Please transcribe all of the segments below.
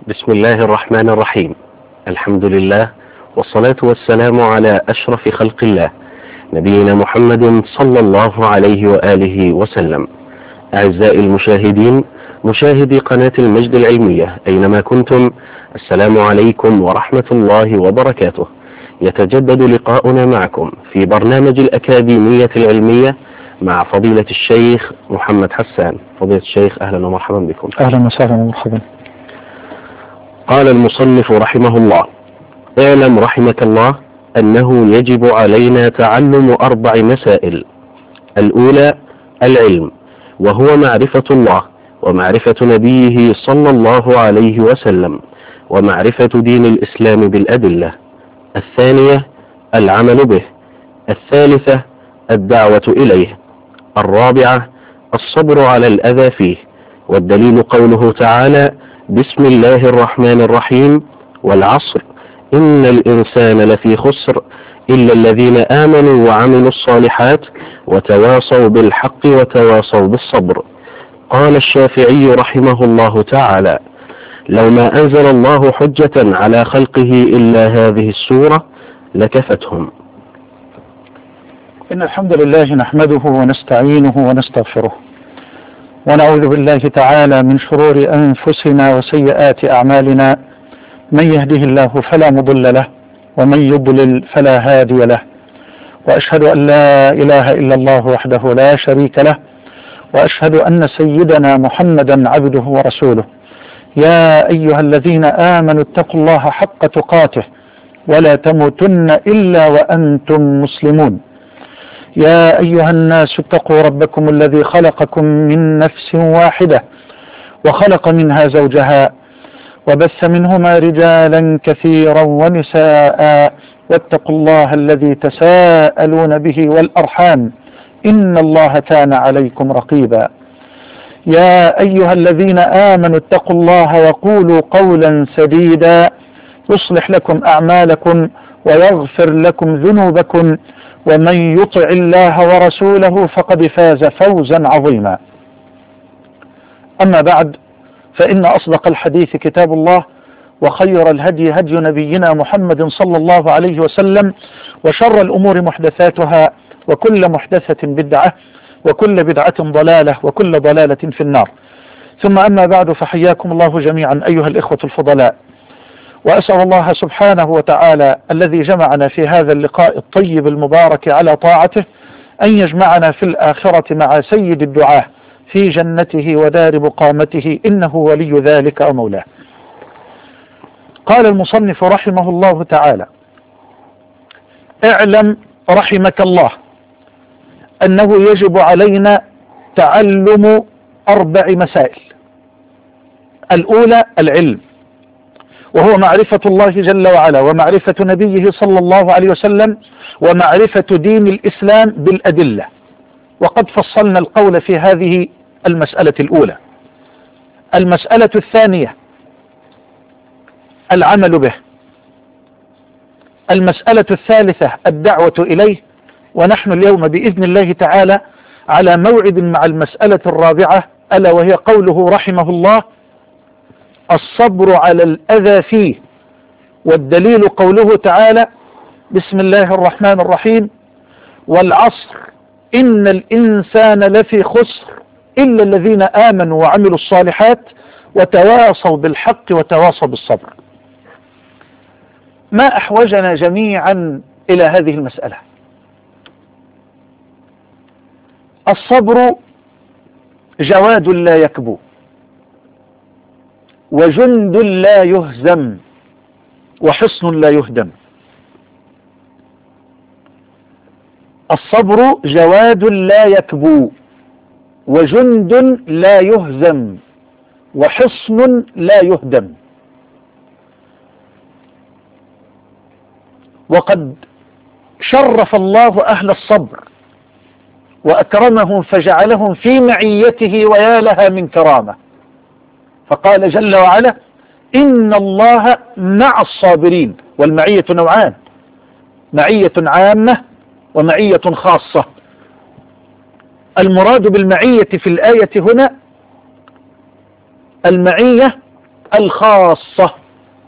بسم الله الرحمن الرحيم. الحمد لله والصلاة والسلام على أشرف خلق الله نبينا محمد صلى الله عليه وآله وسلم. أعزائي المشاهدين، مشاهدي قناة المجد العلمية أينما كنتم، السلام عليكم ورحمة الله وبركاته. يتجدد لقاؤنا معكم في برنامج الأكاديمية العلمية مع فضيلة الشيخ محمد حسان. فضيلة الشيخ أهلا ومرحبا بكم. أهلا وسهلا ومرحبا. قال المصنف رحمه الله: اعلم رحمك الله أنه يجب علينا تعلم 4 مسائل. الأولى العلم، وهو معرفة الله ومعرفة نبيه صلى الله عليه وسلم ومعرفة دين الإسلام بالأدلة. الثانية العمل به. الثالثة الدعوة إليه. الرابعة الصبر على الأذى فيه، والدليل قوله تعالى: بسم الله الرحمن الرحيم، والعصر إن الإنسان لفي خسر إلا الذين آمنوا وعملوا الصالحات وتواصوا بالحق وتواصوا بالصبر. قال الشافعي رحمه الله تعالى: لو ما أنزل الله حجة على خلقه إلا هذه السورة لكفتهم. إن الحمد لله نحمده ونستعينه ونستغفره، ونعوذ بالله تعالى من شرور أنفسنا وسيئات أعمالنا. من يهده الله فلا مضل له، ومن يضلل فلا هادي له، وأشهد أن لا إله إلا الله وحده لا شريك له، وأشهد أن سيدنا محمدا عبده ورسوله. يا أيها الذين آمنوا اتقوا الله حق تقاته ولا تموتن إلا وأنتم مسلمون. يا أيها الناس اتقوا ربكم الذي خلقكم من نفس واحدة وخلق منها زوجها وبث منهما رجالا كثيرا ونساء، واتقوا الله الذي تساءلون به والأرحام إن الله كان عليكم رقيبا. يا أيها الذين آمنوا اتقوا الله وقولوا قولا سديدا يصلح لكم أعمالكم ويغفر لكم ذنوبكم، ومن يطع الله ورسوله فقد فاز فوزا عظيما. أما بعد، فإن أصدق الحديث كتاب الله، وخير الهدي هدي نبينا محمد صلى الله عليه وسلم، وشر الأمور محدثاتها، وكل محدثة بدعة، وكل بدعة ضلالة، وكل ضلالة في النار. ثم أما بعد، فحياكم الله جميعا أيها الإخوة الفضلاء، وأسأل الله سبحانه وتعالى الذي جمعنا في هذا اللقاء الطيب المبارك على طاعته أن يجمعنا في الآخرة مع سيد الدعاة في جنته ودار مقامته، إنه ولي ذلك ومولاه. قال المصنف رحمه الله تعالى: اعلم رحمك الله أنه يجب علينا تعلم 4 مسائل. الأولى العلم، وهو معرفة الله جل وعلا ومعرفة نبيه صلى الله عليه وسلم ومعرفة دين الإسلام بالأدلة. وقد فصلنا القول في هذه المسألة الأولى. المسألة الثانية العمل به. المسألة الثالثة الدعوة إليه. ونحن اليوم بإذن الله تعالى على موعد مع المسألة الرابعة، ألا وهي قوله رحمه الله: الصبر على الأذى فيه، والدليل قوله تعالى: بسم الله الرحمن الرحيم، والعصر إن الإنسان لفي خسر إلا الذين آمنوا وعملوا الصالحات وتواصوا بالحق وتواصوا بالصبر. ما أحوجنا جميعا إلى هذه المسألة؟ الصبر جواد لا يكبو، وجند لا يهزم، وحصن لا يهدم. الصبر جواد لا يكبو، وجند لا يهزم، وحصن لا يهدم. وقد شرف الله أهل الصبر وأكرمهم فجعلهم في معيته، ويا لها من كرامة. فقال جل وعلا: إن الله مع الصابرين. والمعية نوعان: معية عامة ومعية خاصة. المراد بالمعية في الآية هنا المعية الخاصة.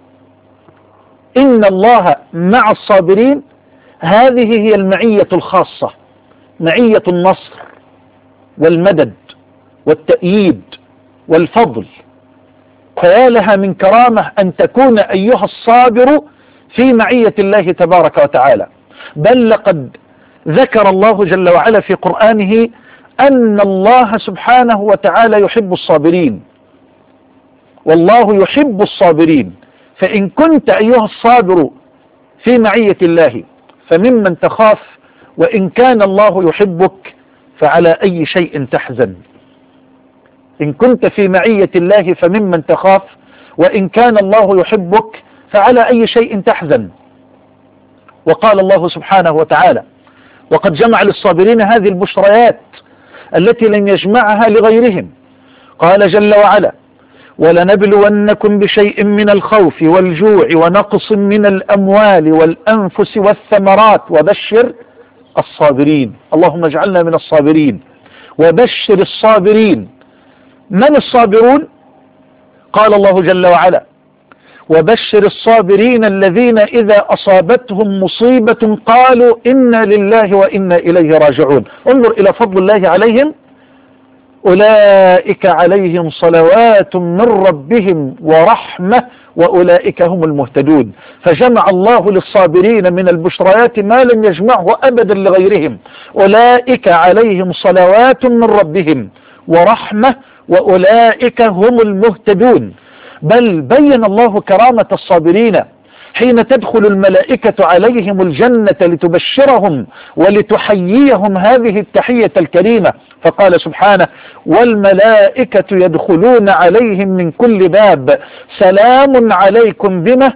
إن الله مع الصابرين، هذه هي المعية الخاصة، معية النصر والمدد والتأييد والفضل. فيا لها من كرامة أن تكون أيها الصابر في معية الله تبارك وتعالى. بل لقد ذكر الله جل وعلا في قرآنه أن الله سبحانه وتعالى يحب الصابرين، والله يحب الصابرين. فإن كنت أيها الصابر في معية الله فممن تخاف، وإن كان الله يحبك فعلى أي شيء تحزن. إن كنت في معية الله فممن تخاف، وإن كان الله يحبك فعلى أي شيء تحزن. وقال الله سبحانه وتعالى: وقد جمع للصابرين هذه البشريات التي لم يجمعها لغيرهم. قال جل وعلا: ولنبلونكم بشيء من الخوف والجوع ونقص من الأموال والأنفس والثمرات وبشر الصابرين. اللهم اجعلنا من الصابرين وبشر الصابرين. من الصابرون؟ قال الله جل وعلا: وبشر الصابرين الذين إذا أصابتهم مصيبة قالوا إنا لله وإنا إليه راجعون. انظر إلى فضل الله عليهم: أولئك عليهم صلوات من ربهم ورحمة وأولئك هم المهتدون. فجمع الله للصابرين من البشريات ما لم يجمعه أبدا لغيرهم. أولئك عليهم صلوات من ربهم ورحمة وأولئك هم المهتدون. بل بين الله كرامة الصابرين حين تدخل الملائكة عليهم الجنة لتبشرهم ولتحييهم هذه التحية الكريمة. فقال سبحانه: والملائكة يدخلون عليهم من كل باب سلام عليكم بما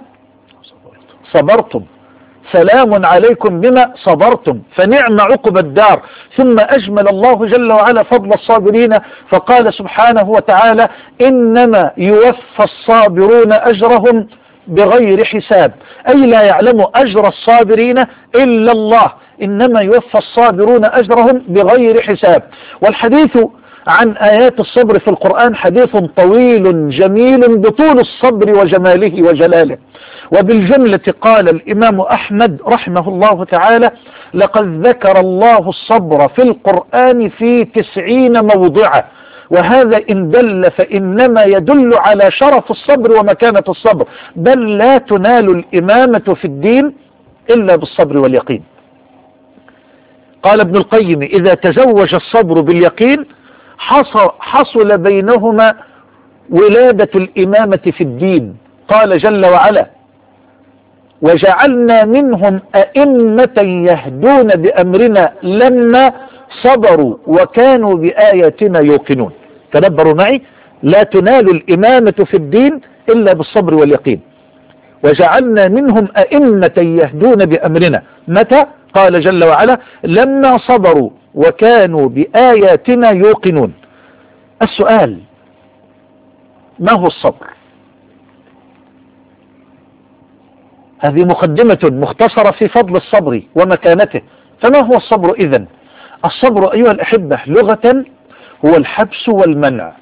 صبرتم. سلام عليكم بما صبرتم، فنعم عقب الدار. ثم أجمل الله جل وعلا فضل الصابرين فقال سبحانه وتعالى: إنما يوفى الصابرون أجرهم بغير حساب. أي لا يعلم أجر الصابرين إلا الله، إنما يوفى الصابرون أجرهم بغير حساب. والحديث عن آيات الصبر في القرآن حديث طويل جميل بطول الصبر وجماله وجلاله. وبالجملة قال الإمام أحمد رحمه الله تعالى: لقد ذكر الله الصبر في القرآن في 90 موضعا، وهذا إن دل فإنما يدل على شرف الصبر ومكانة الصبر. بل لا تنال الإمامة في الدين إلا بالصبر واليقين. قال ابن القيم: إذا تزوج الصبر باليقين حصل بينهما ولادة الإمامة في الدين. قال جل وعلا: وجعلنا منهم أئمة يهدون بأمرنا لما صبروا وكانوا بآياتنا يوقنون. تدبروا معي: لا تنال الإمامة في الدين إلا بالصبر واليقين. وجعلنا منهم أئمة يهدون بأمرنا متى؟ قال جل وعلا: لما صبروا وكانوا بآياتنا يوقنون. السؤال: ما هو الصبر؟ هذه مقدمة مختصرة في فضل الصبر ومكانته. فما هو الصبر إذن؟ الصبر أيها الأحبة لغة هو الحبس والمنع.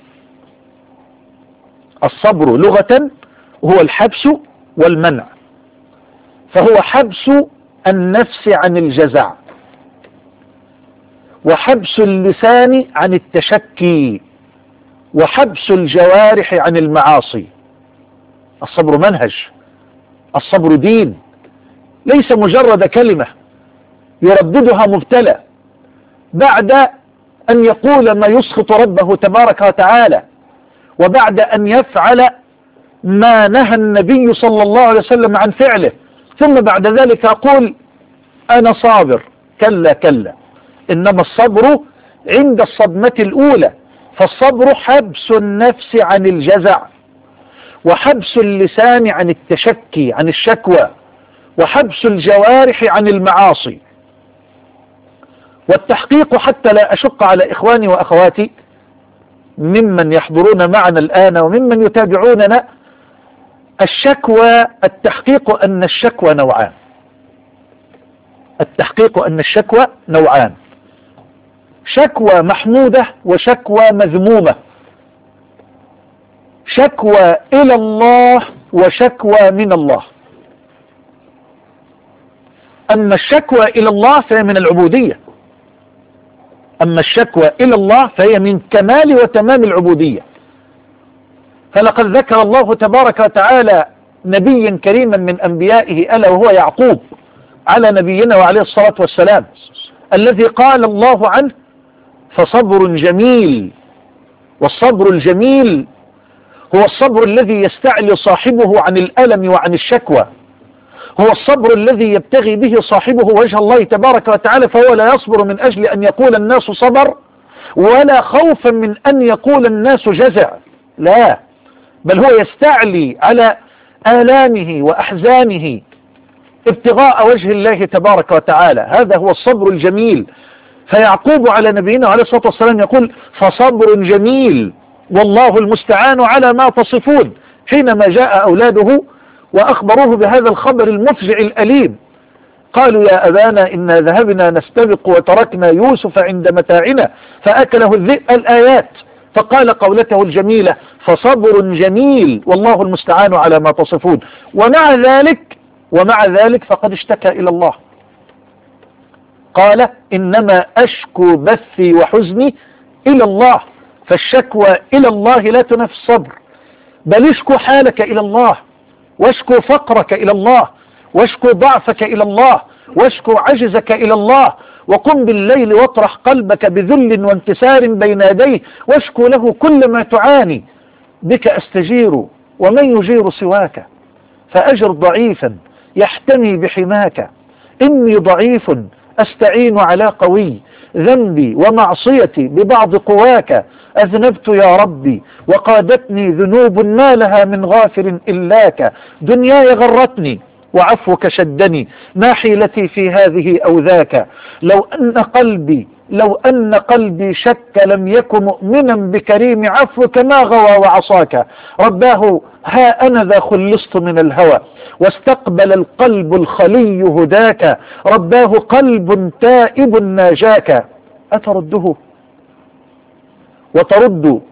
الصبر لغة هو الحبس والمنع، فهو حبس النفس عن الجزع، وحبس اللسان عن التشكي، وحبس الجوارح عن المعاصي. الصبر منهج، الصبر دين، ليس مجرد كلمة يرددها مبتلى بعد أن يقول ما يسخط ربه تبارك وتعالى، وبعد أن يفعل ما نهى النبي صلى الله عليه وسلم عن فعله، ثم بعد ذلك أقول أنا صابر. كلا كلا، إنما الصبر عند الصدمة الأولى. فالصبر حبس النفس عن الجزع، وحبس اللسان عن التشكي عن الشكوى، وحبس الجوارح عن المعاصي. والتحقيق حتى لا أشق على إخواني وأخواتي ممن يحضرون معنا الآن وممن يتابعوننا، التحقيق أن الشكوى نوعان. التحقيق أن الشكوى نوعان: شكوى محمودة وشكوى مذمومة. شكوى إلى الله وشكوى من الله. أما الشكوى إلى الله فهي من العبودية، أما الشكوى إلى الله فهي من كمال وتمام العبودية. فلقد ذكر الله تبارك وتعالى نبيا كريما من أنبيائه ألا وهو يعقوب على نبينا وعليه الصلاة والسلام، الذي قال الله عنه: فصبر جميل. والصبر الجميل هو الصبر الذي يستعلي صاحبه عن الألم وعن الشكوى، هو الصبر الذي يبتغي به صاحبه وجه الله تبارك وتعالى، فهو لا يصبر من أجل أن يقول الناس صبر، ولا خوفا من أن يقول الناس جزع، لا، بل هو يستعلي على آلامه وأحزانه ابتغاء وجه الله تبارك وتعالى. هذا هو الصبر الجميل. فيعقوب على نبينا عليه الصلاة والسلام يقول: فصبر جميل والله المستعان على ما تصفون، حينما جاء أولاده وأخبروه بهذا الخبر المفجع الأليم، قالوا: يا أبانا إنا ذهبنا نستبق وتركنا يوسف عند متاعنا فأكله الذئب، الآيات. فقال قولته الجميلة: فصبر جميل والله المستعان على ما تصفون. ومع ذلك فقد اشتكى إلى الله، قال: إنما أشكو بثي وحزني إلى الله. فالشكوى إلى الله لا تنافي الصبر، بل اشكو حالك إلى الله، واشكو فقرك إلى الله، واشكو ضعفك إلى الله، واشكو عجزك إلى الله، وقم بالليل واطرح قلبك بذل وانكسار بين يديه، واشكو له كل ما تعاني. بك أستجير ومن يجير سواك، فأجر ضعيفا يحتمي بحماك. إني ضعيف أستعين على قوي، ذنبي ومعصيتي ببعض قواك. أذنبت يا ربي وقادتني ذنوب ما لها من غافر إلاك. دنياي غرتني وعفوك شدني، ما حيلتي في هذه أو ذاك. لو أن قلبي شك لم يكن مؤمنا بكريم عفوك ما غوى وعصاك. رباه ها أنا ذا خلصت من الهوى، واستقبل القلب الخلي هداك. رباه قلب تائب ناجاك. أترده وترد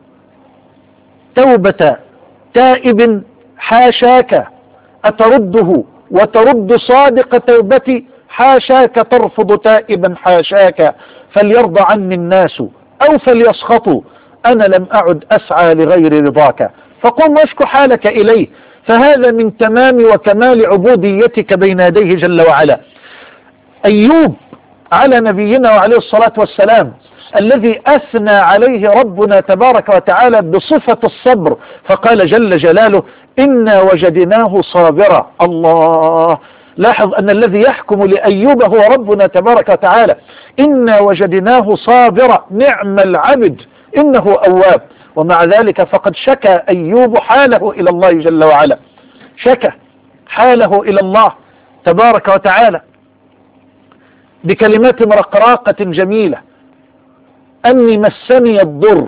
توبة تائب حاشاك، أترده وترد صادق توبتي حاشاك. ترفض تائبا حاشاك. فليرضى عني الناس أو فليسخطوا، أنا لم أعد أسعى لغير رضاك. فقم واشكو حالك إليه، فهذا من تمام وكمال عبوديتك بين يديه جل وعلا. أيوب على نبينا وعليه الصلاة والسلام، الذي أثنى عليه ربنا تبارك وتعالى بصفة الصبر، فقال جل جلاله: إنا وجدناه صابرا. الله، لاحظ أن الذي يحكم لأيوب هو ربنا تبارك وتعالى. إنا وجدناه صابرا نعم العبد إنه أواب. ومع ذلك فقد شكى أيوب حاله إلى الله جل وعلا، شكى حاله إلى الله تبارك وتعالى بكلمات رقراقة جميلة: أني مسني الضر.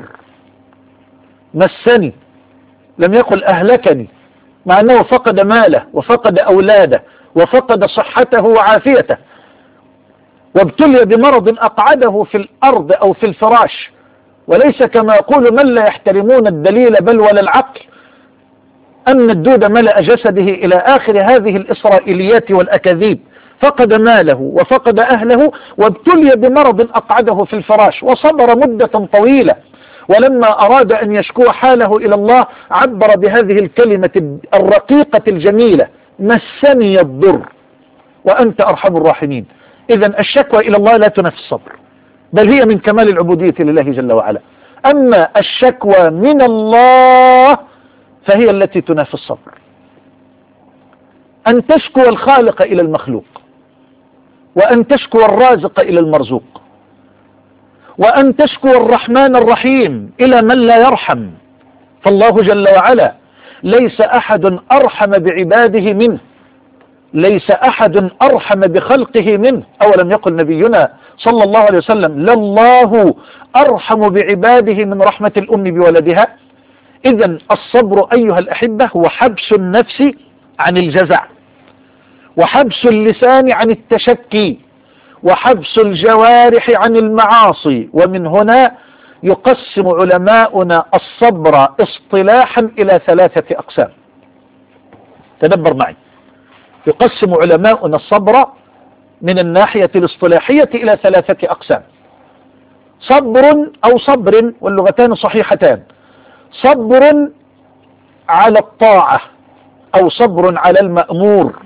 مسني، لم يقل أهلكني، مع أنه فقد ماله وفقد أولاده وفقد صحته وعافيته، وابتلي بمرض أقعده في الأرض أو في الفراش، وليس كما يقول من لا يحترمون الدليل بل ولا العقل أن الدود ملأ جسده إلى آخر هذه الإسرائيليات والأكاذيب. فقد ماله وفقد أهله وابتلي بمرض أقعده في الفراش، وصبر مدة طويلة. ولما أراد أن يشكو حاله إلى الله عبر بهذه الكلمة الرقيقة الجميلة: مسني الضر وأنت أرحم الراحمين. إذن الشكوى إلى الله لا تنافي الصبر، بل هي من كمال العبودية لله جل وعلا. أما الشكوى من الله فهي التي تنافي الصبر. أن تشكو الخالق إلى المخلوق، وأن تشكو الرازق إلى المرزوق، وأن تشكو الرحمن الرحيم إلى من لا يرحم. فالله جل وعلا ليس أحد أرحم بعباده منه، ليس أحد أرحم بخلقه منه. أولم يقل نبينا صلى الله عليه وسلم: لله أرحم بعباده من رحمة الأم بولدها. إذن الصبر أيها الأحبة هو حبس النفس عن الجزع، وحبس اللسان عن التشكي، وحبس الجوارح عن المعاصي. ومن هنا يقسم علماؤنا الصبر اصطلاحا إلى 3 أقسام. تدبر معي. يقسم علماؤنا الصبر من الناحية الاصطلاحية إلى 3 أقسام: صبر أو صبر، واللغتان صحيحتان. صبر على الطاعة أو صبر على المأمور،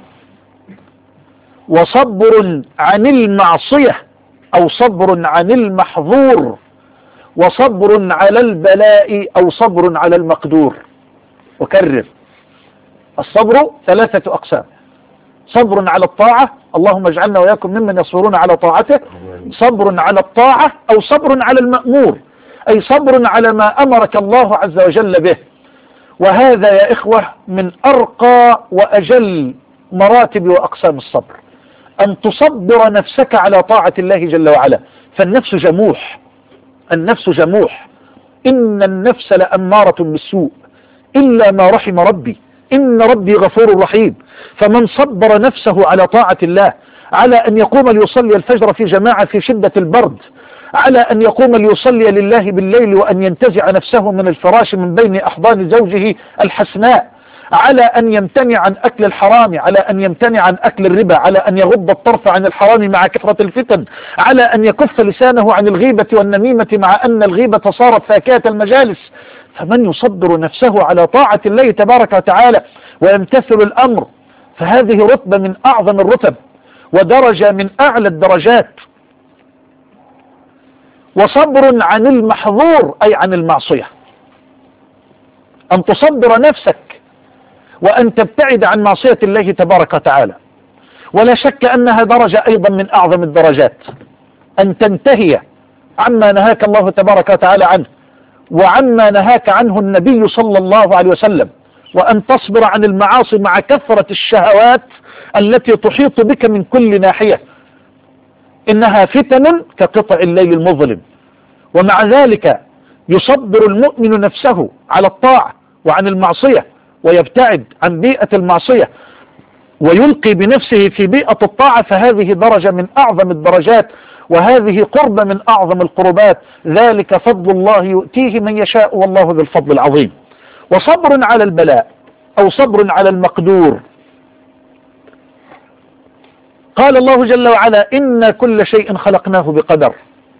وصبر عن المعصية أو صبر عن المحظور، وصبر على البلاء أو صبر على المقدور. أكرر: الصبر 3 أقسام: صبر على الطاعة، اللهم اجعلنا وإياكم ممن يصبرون على طاعته، صبر على الطاعة أو صبر على المأمور، أي صبر على ما أمرك الله عز وجل به. وهذا يا إخوة من أرقى وأجل مراتب وأقسام الصبر، أن تصبر نفسك على طاعة الله جل وعلا. فالنفس جموح، النفس جموح، إن النفس لأمارة بالسوء إلا ما رحم ربي، إن ربي غفور رحيم. فمن صبر نفسه على طاعة الله، على أن يقوم ليصلي الفجر في جماعة في شدة البرد، على أن يقوم ليصلي لله بالليل، وأن ينتزع نفسه من الفراش من بين أحضان زوجه الحسناء، على أن يمتنع عن أكل الحرام، على أن يمتنع عن أكل الربا، على أن يغض الطرف عن الحرام مع كثرة الفتن، على أن يكف لسانه عن الغيبة والنميمة مع أن الغيبة صارت فاكهة المجالس. فمن يصبر نفسه على طاعة الله تبارك وتعالى ويمتثل الأمر، فهذه رتبة من أعظم الرتب ودرجة من أعلى الدرجات. وصبر عن المحظور أي عن المعصية، أن تصبر نفسك وأن تبتعد عن معصية الله تبارك وتعالى. ولا شك أنها درجة أيضا من أعظم الدرجات، أن تنتهي عما نهاك الله تبارك وتعالى عنه وعما نهاك عنه النبي صلى الله عليه وسلم، وأن تصبر عن المعاصي مع كثرة الشهوات التي تحيط بك من كل ناحية، إنها فتن كقطع الليل المظلم. ومع ذلك يصبر المؤمن نفسه على الطاعة وعن المعصية، ويبتعد عن بيئة المعصية ويلقي بنفسه في بيئة الطاعة، فهذه درجة من أعظم الدرجات، وهذه قربة من أعظم القربات. ذلك فضل الله يؤتيه من يشاء والله ذو الفضل العظيم. وصبر على البلاء أو صبر على المقدور. قال الله جل وعلا: إن كل شيء خلقناه بقدر.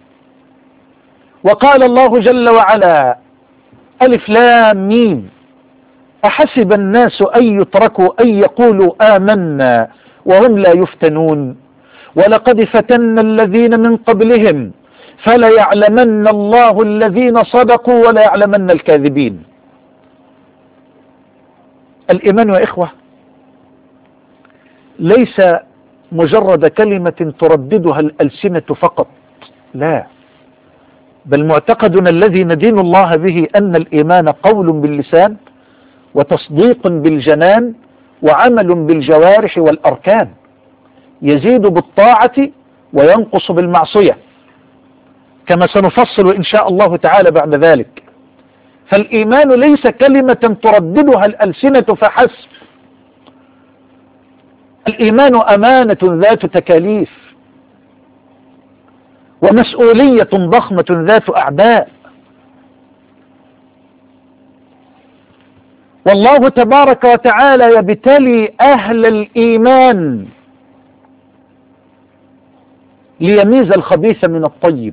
وقال الله جل وعلا: ألف لام ميم، أحسب الناس أن يتركوا أن يقولوا آمنا وهم لا يفتنون ولقد فتنا الذين من قبلهم فليعلمن الله الذين صدقوا وليعلمن الكاذبين. الإيمان يا إخوة ليس مجرد كلمة ترددها الألسنة فقط، لا، بل معتقدنا الذي ندين الله به أن الإيمان قول باللسان وتصديق بالجنان وعمل بالجوارح والأركان، يزيد بالطاعة وينقص بالمعصية، كما سنفصل إن شاء الله تعالى بعد ذلك. فالإيمان ليس كلمة ترددها الألسنة فحسب، الإيمان أمانة ذات تكاليف ومسؤولية ضخمة ذات أعباء. والله تبارك وتعالى يبتلي أهل الإيمان ليميز الخبيث من الطيب،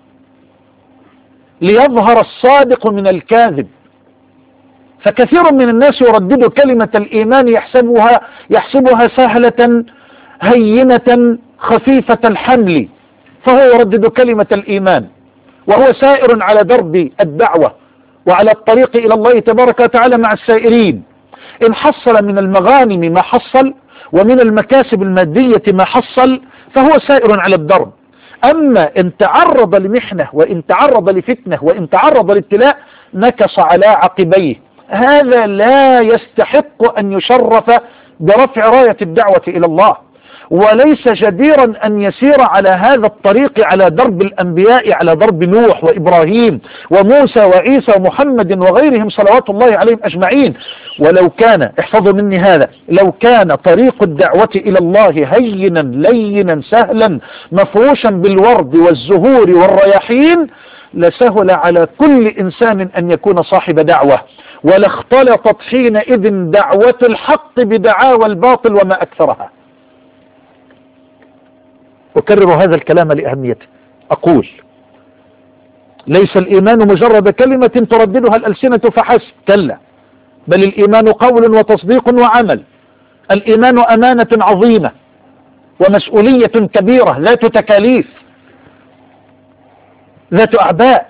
ليظهر الصادق من الكاذب. فكثير من الناس يردد كلمة الإيمان يحسبها سهلة هينة خفيفة الحمل، فهو يردد كلمة الإيمان وهو سائر على درب الدعوة وعلى الطريق إلى الله تبارك وتعالى مع السائرين. إن حصل من المغانم ما حصل ومن المكاسب المادية ما حصل فهو سائر على الدرب. أما إن تعرض لمحنة وإن تعرض لفتنة وإن تعرض لابتلاء نكص على عقبيه، هذا لا يستحق أن يشرف برفع راية الدعوة إلى الله، وليس جديرا أن يسير على هذا الطريق على درب الأنبياء، على درب نوح وإبراهيم وموسى وعيسى ومحمد وغيرهم صلوات الله عليهم أجمعين. ولو كان، احفظوا مني هذا، لو كان طريق الدعوة إلى الله هينا لينا سهلا مفروشا بالورد والزهور والرياحين لسهل على كل إنسان أن يكون صاحب دعوة، ولاختلطت حينئذ دعوة الحق بدعاوى الباطل وما أكثرها. أكرر هذا الكلام لأهميته. أقول: ليس الإيمان مجرد كلمة ترددها الألسنة فحسب، كلا، بل الإيمان قول وتصديق وعمل. الإيمان أمانة عظيمة ومسؤولية كبيرة ذات تكاليف، ذات أعباء،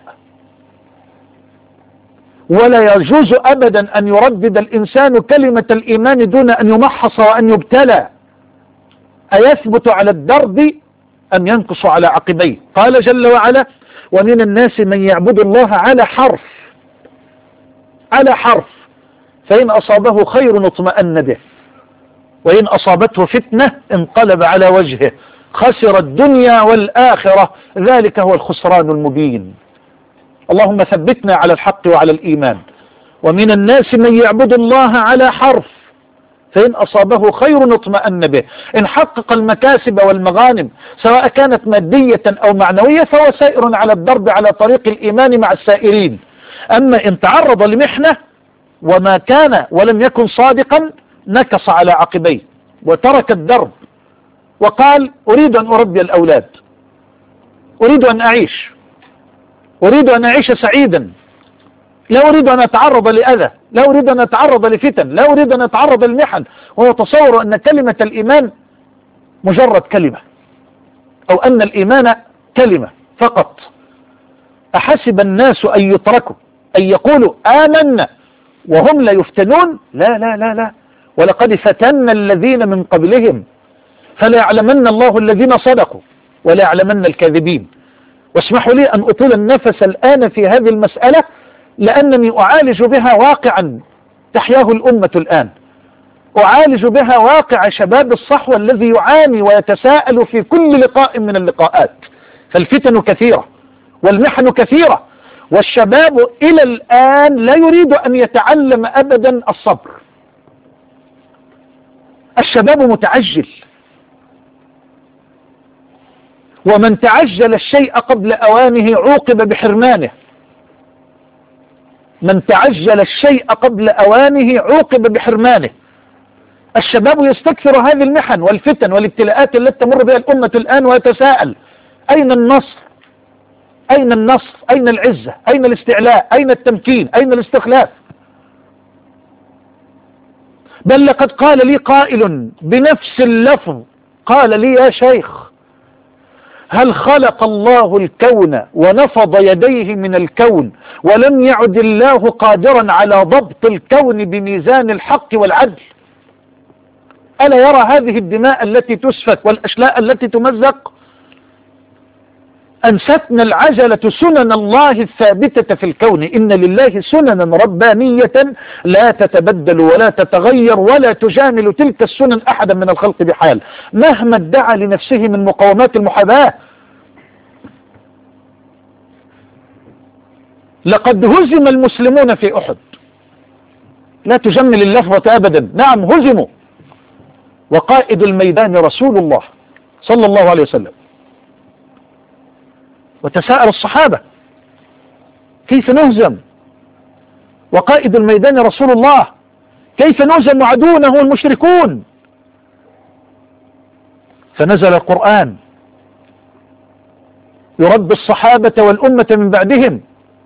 ولا يجوز أبدا أن يردد الإنسان كلمة الإيمان دون أن يمحص وأن يبتلى، أيثبت على الدرب أم ينقص على عقبيه. قال جل وعلا: ومن الناس من يعبد الله على حرف، على حرف، فإن أصابه خير اطمأن به، وإن أصابته فتنة انقلب على وجهه، خسر الدنيا والآخرة، ذلك هو الخسران المبين. اللهم ثبتنا على الحق وعلى الإيمان. ومن الناس من يعبد الله على حرف، فإن أصابه خير اطمأن به. إن حقق المكاسب والمغانم سواء كانت مادية أو معنوية فهو سائر على الدرب على طريق الإيمان مع السائرين. أما إن تعرض لمحنة وما كان ولم يكن صادقا نكص على عقبيه وترك الدرب وقال: أريد أن أربي الأولاد، أريد أن أعيش، أريد أن أعيش سعيدا، لا أريد أن أتعرض لأذى، لا أريد أن أتعرض لفتن، لا أريد أن أتعرض للمحن. وهو تصور أن كلمة الإيمان مجرد كلمة، أو أن الإيمان كلمة فقط. أحسب الناس أن يتركوا أن يقولوا آمنا وهم لا يفتنون؟ لا لا لا لا، ولقد فتنا الذين من قبلهم فلا يعلمن الله الذين صدقوا ولا يعلمن الكاذبين. واسمحوا لي أن أطول النفس الآن في هذه المسألة، لأنني أعالج بها واقعا تحياه الأمة الآن، أعالج بها واقع شباب الصحوة الذي يعاني ويتساءل في كل لقاء من اللقاءات. فالفتن كثيرة والمحن كثيرة، والشباب إلى الآن لا يريد أن يتعلم أبدا الصبر. الشباب متعجل، ومن تعجل الشيء قبل أوانه عوقب بحرمانه. من تعجل الشيء قبل أوانه عوقب بحرمانه. الشباب يستكثر هذه المحن والفتن والابتلاءات التي تمر بها الأمة الآن ويتساءل: أين النصر؟ أين النصر؟ أين العزة؟ أين الاستعلاء؟ أين التمكين؟ أين الاستخلاف؟ بل لقد قال لي قائل بنفس اللفظ، قال لي: يا شيخ، هل خلق الله الكون ونفض يديه من الكون ولم يعد الله قادرا على ضبط الكون بميزان الحق والعدل؟ ألا يرى هذه الدماء التي تسفك والأشلاء التي تمزق؟ أنستنا العجلة سنن الله الثابتة في الكون. إن لله سننا ربانية لا تتبدل ولا تتغير ولا تجامل تلك السنن أحدا من الخلق بحال، مهما ادعى لنفسه من مقاومات المحاباة. لقد هزم المسلمون في أحد، لا تجمل اللفظة أبدا، نعم هزموا، وقائد الميدان رسول الله صلى الله عليه وسلم. وتساءل الصحابة: كيف نهزم وقائد الميدان رسول الله؟ كيف نهزم عدونا هو المشركون؟ فنزل القرآن يربي الصحابة والأمة من بعدهم: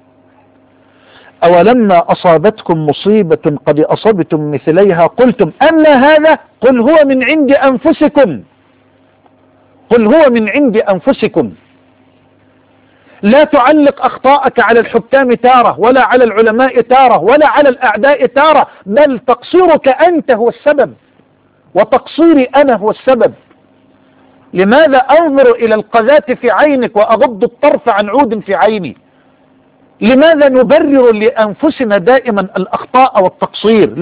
أولما أصابتكم مصيبة قد أصبتم مثليها قلتم أن هذا؟ قل هو من عند أنفسكم، قل هو من عند أنفسكم. لا تعلق أخطاءك على الحكام تارة، ولا على العلماء تارة، ولا على الأعداء تارة، بل تقصيرك أنت هو السبب، وتقصيري أنا هو السبب. لماذا أنظر إلى القذاة في عينك وأغض الطرف عن عود في عيني؟ لماذا نبرر لأنفسنا دائما الأخطاء والتقصير؟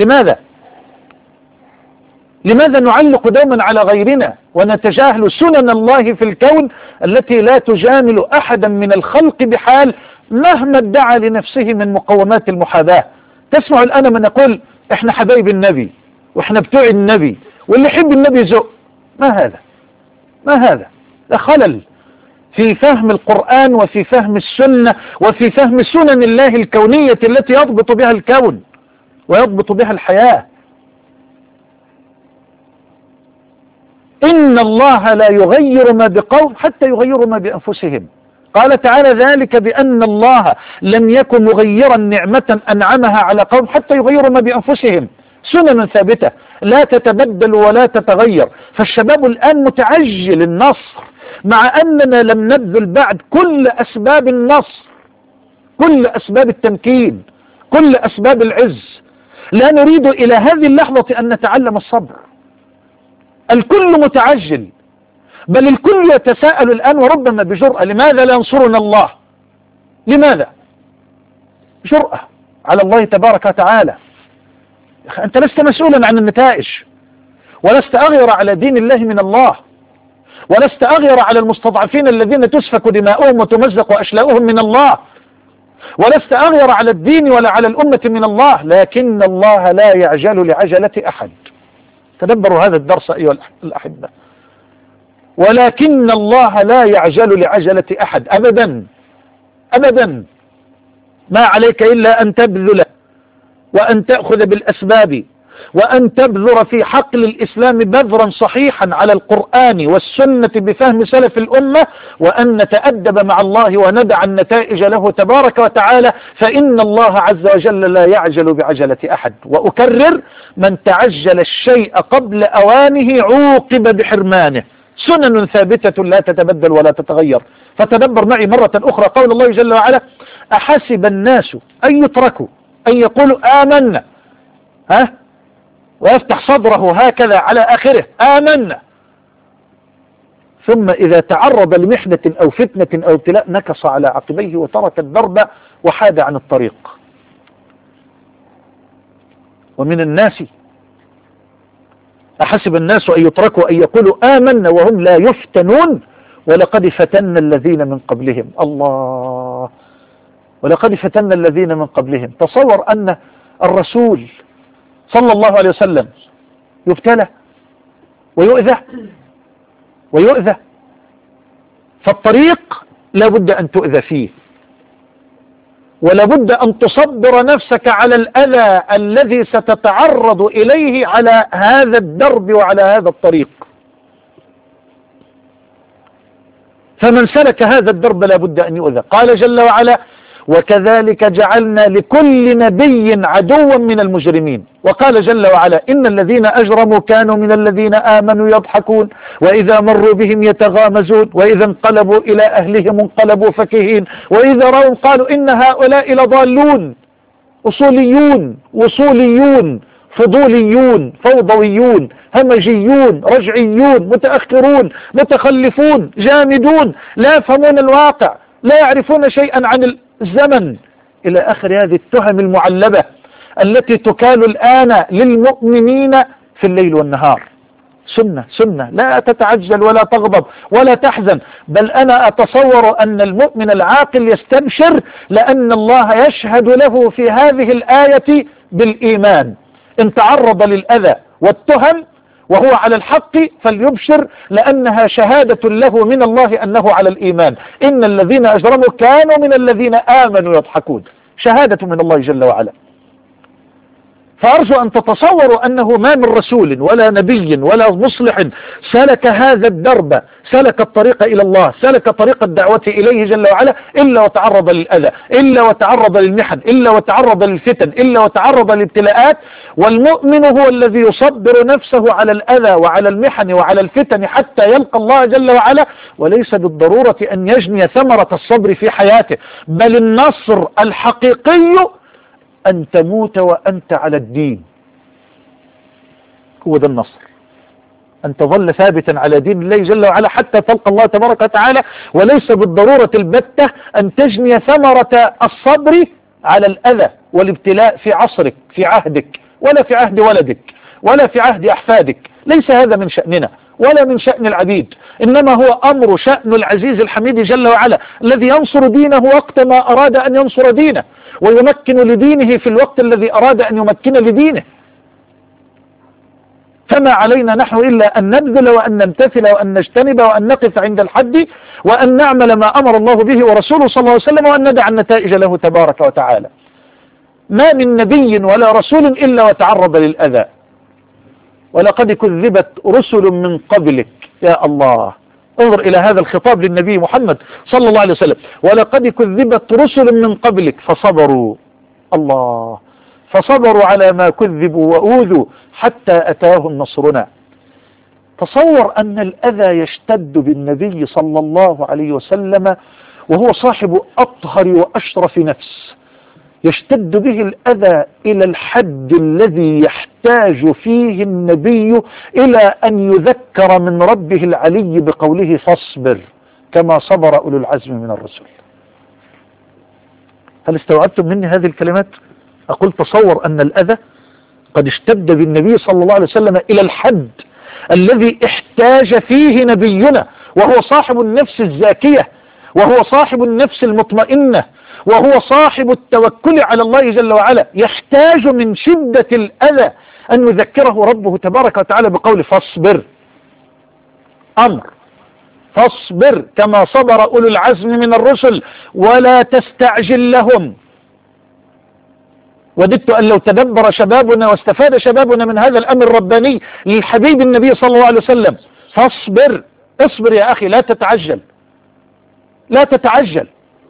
لماذا نعلق دوما على غيرنا ونتجاهل سنن الله في الكون التي لا تجامل أحدا من الخلق بحال، مهما ادعى لنفسه من مقومات المحاباة؟ تسمع الآن من يقول: احنا حبايب النبي واحنا بتوع النبي واللي يحب النبي يزق. ما هذا؟ ده خلل في فهم القرآن وفي فهم السنة وفي فهم سنن الله الكونية التي يضبط بها الكون ويضبط بها الحياة. إن الله لا يغير ما بقوم حتى يغيروا ما بأنفسهم. قال تعالى ذلك بأن الله لم يكن مغيرا نعمة أنعمها على قوم حتى يغيروا ما بأنفسهم. سنن ثابتة لا تتبدل ولا تتغير. فالشباب الآن متعجل النصر مع أننا لم نبذل بعد كل أسباب النصر، كل أسباب التمكين، كل أسباب العز. لا نريد إلى هذه اللحظة أن نتعلم الصبر. الكل متعجل، بل الكل يتساءل الآن وربما بجرأة: لماذا لا ينصرنا الله؟ لماذا؟ جرأة على الله تبارك وتعالى. أنت لست مسؤولا عن النتائج، ولست أغير على دين الله من الله، ولست أغير على المستضعفين الذين تسفك دماؤهم وتمزق أشلاؤهم من الله، ولست أغير على الدين ولا على الأمة من الله. لكن الله لا يعجل لعجلة أحد. تدبروا هذا الدرس أيها الأحبة. ولكن الله لا يعجل لعجلة أحد أبدا أبدا. ما عليك إلا أن تبذل وأن تأخذ بالأسباب وأن تبذر في حقل الإسلام بذرا صحيحا على القرآن والسنة بفهم سلف الأمة، وأن نتأدب مع الله وندع النتائج له تبارك وتعالى، فإن الله عز وجل لا يعجل بعجلة أحد. وأكرر: من تعجل الشيء قبل أوانه عوقب بحرمانه. سنن ثابتة لا تتبدل ولا تتغير. فتدبر معي مرة أخرى قول الله جل وعلا: أحسب الناس أن يتركوا أن يقولوا آمنا، ويفتح صدره هكذا على آخره: آمنا، ثم إذا تعرض لمحنة أو فتنة أو ابتلاء نكص على عقبيه وترك الدرب وحاد عن الطريق. ومن الناس أحسب الناس أن يتركوا أن يقولوا آمنا وهم لا يفتنون ولقد فتنا الذين من قبلهم. الله، ولقد فتنا الذين من قبلهم. تصور أن الرسول صلى الله عليه وسلم يبتلى ويؤذى، فالطريق لابد أن تؤذى فيه، ولابد أن تصبر نفسك على الأذى الذي ستتعرض إليه على هذا الدرب وعلى هذا الطريق. فمن سلك هذا الدرب لابد أن يؤذى. قال جل وعلا: وكذلك جعلنا لكل نبي عدوا من المجرمين. وقال جل وعلا: إن الذين أجرموا كانوا من الذين آمنوا يضحكون وإذا مروا بهم يتغامزون وإذا انقلبوا إلى أهلهم انقلبوا فكهين وإذا رأوا قالوا إن هؤلاء لضالون. أصوليون، وصوليون، فضوليون، فوضويون، همجيون، رجعيون، متأخرون، متخلفون، جامدون، لا يفهمون الواقع، لا يعرفون شيئا عن الزمن، إلى آخر هذه التهم المعلبة التي تكال الآن للمؤمنين في الليل والنهار. سنة لا تتعجل ولا تغضب ولا تحزن، بل أنا أتصور أن المؤمن العاقل يستبشر لأن الله يشهد له في هذه الآية بالإيمان. إن تعرض للأذى والتهم وهو على الحق فليبشر، لأنها شهادة له من الله أنه على الإيمان. إن الذين أجرموا كانوا من الذين آمنوا يضحكون، شهادة من الله جل وعلا. فأرجو أن تتصوروا أنه ما من رسول ولا نبي ولا مصلح سلك هذا الدرب، سلك الطريق إلى الله، سلك طريق الدعوة إليه جل وعلا، إلا وتعرض للأذى، إلا وتعرض للمحن، إلا وتعرض للفتن، إلا وتعرض للابتلاءات. والمؤمن هو الذي يصبر نفسه على الأذى وعلى المحن وعلى الفتن حتى يلقى الله جل وعلا، وليس بالضرورة أن يجني ثمرة الصبر في حياته، بل النصر الحقيقي أن تموت وأنت على الدين. هو ده النصر، أن تظل ثابتا على دين الله جل وعلا حتى تلقى الله تبارك وتعالى، وليس بالضرورة البتة أن تجني ثمرة الصبر على الأذى والابتلاء في عصرك، في عهدك، ولا في عهد ولدك، ولا في عهد أحفادك. ليس هذا من شأننا ولا من شأن العبيد، إنما هو أمر شأن العزيز الحميد جل وعلا الذي ينصر دينه وقت ما أراد أن ينصر دينه، ويمكن لدينه في الوقت الذي أراد أن يمكن لدينه. فما علينا نحن إلا أن نبذل وأن نمتثل وأن نجتنب وأن نقف عند الحد وأن نعمل ما أمر الله به ورسوله صلى الله عليه وسلم وأن ندع النتائج له تبارك وتعالى. ما من نبي ولا رسول إلا وتعرض للأذى، ولقد كذبت رسل من قبلك. يا الله، انظر إلى هذا الخطاب للنبي محمد صلى الله عليه وسلم، ولقد كذبت رسل من قبلك فصبروا، الله، فصبروا على ما كذبوا وأوذوا حتى أتاهم نصرنا. تصور أن الأذى يشتد بالنبي صلى الله عليه وسلم وهو صاحب أطهر وأشرف نفس، يشتد به الأذى إلى الحد الذي يحتاج فيه النبي إلى أن يذكر من ربه العلي بقوله فاصبر كما صبر أولو العزم من الرسل. هل استوعبتم مني هذه الكلمات؟ أقول تصور أن الأذى قد اشتد بالنبي صلى الله عليه وسلم إلى الحد الذي احتاج فيه نبينا، وهو صاحب النفس الزاكية، وهو صاحب النفس المطمئنة، وهو صاحب التوكل على الله جل وعلا، يحتاج من شدة الأذى أن يذكره ربه تبارك وتعالى بقول فاصبر. أمر، فاصبر كما صبر أولو العزم من الرسل ولا تستعجل لهم. وددت أن لو تدبر شبابنا واستفاد شبابنا من هذا الأمر الرباني للحبيب النبي صلى الله عليه وسلم، فاصبر، اصبر يا أخي، لا تتعجل، لا تتعجل.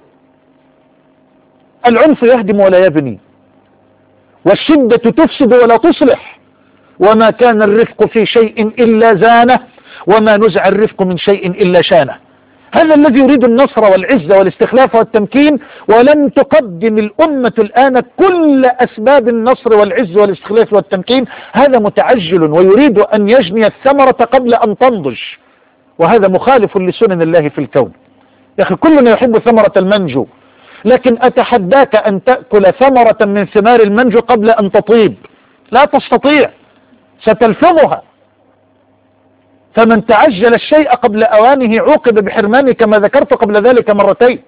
العنف يهدم ولا يبني، والشدة تفسد ولا تصلح، وما كان الرفق في شيء إلا زانه، وما نزع الرفق من شيء إلا شانه. هذا الذي يريد النصر والعزة والاستخلاف والتمكين، ولم تقدم الأمة الآن كل أسباب النصر والعز والاستخلاف والتمكين، هذا متعجل ويريد أن يجني الثمرة قبل أن تنضج، وهذا مخالف لسنن الله في الكون. يا أخي كلنا يحب ثمرة المنجو، لكن أتحداك أن تأكل ثمرة من ثمار المنجو قبل أن تطيب، لا تستطيع، ستلفظها. فمن تعجل الشيء قبل أوانه عوقب بحرمانه، كما ذكرت قبل ذلك مرتين.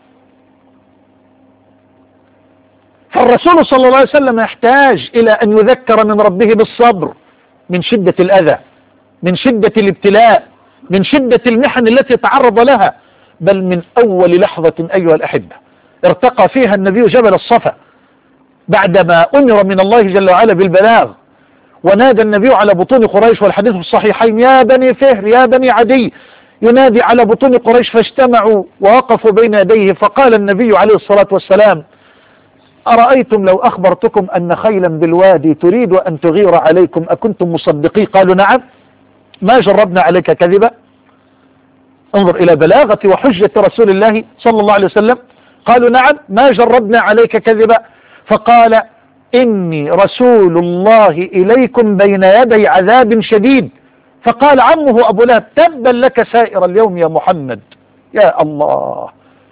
فالرسول صلى الله عليه وسلم يحتاج إلى أن يذكر من ربه بالصبر من شدة الأذى، من شدة الابتلاء، من شدة المحن التي تعرض لها، بل من أول لحظة أيها الأحبة ارتقى فيها النبي جبل الصفا بعدما أمر من الله جل وعلا بالبلاغ، ونادى النبي على بطون قريش، والحديث في الصحيحين، يا بني فهر يا بني عدي، ينادي على بطون قريش، فاجتمعوا ووقفوا بين يديه، فقال النبي عليه الصلاة والسلام: أرأيتم لو أخبرتكم أن خيلا بالوادي تريد أن تغير عليكم أكنتم مصدقين؟ قالوا نعم، ما جربنا عليك كذبا. انظر إلى بلاغة وحجة رسول الله صلى الله عليه وسلم. قالوا نعم، ما جربنا عليك كذبا. فقال: إني رسول الله إليكم بين يدي عذاب شديد. فقال عمه أبو لهب: تبا لك سائر اليوم يا محمد. يا الله،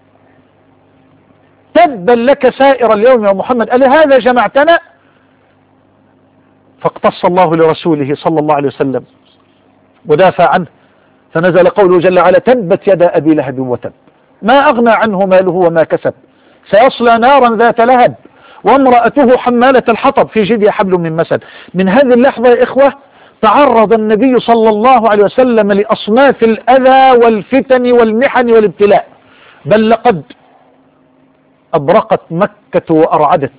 تبا لك سائر اليوم يا محمد، ألهذا جمعتنا؟ فاقتص الله لرسوله صلى الله عليه وسلم ودافع عنه، فنزل قوله جل وعلا: تبت يدا أبي لهب وتب، ما أغنى عنه ماله وما كسب، سيصلى نارا ذات لهب وامرأته حمالة الحطب في جيدها حبل من مسد. من هذه اللحظة يا إخوة تعرض النبي صلى الله عليه وسلم لأصناف الأذى والفتن والمحن والابتلاء، بل لقد أبرقت مكة وأرعدت،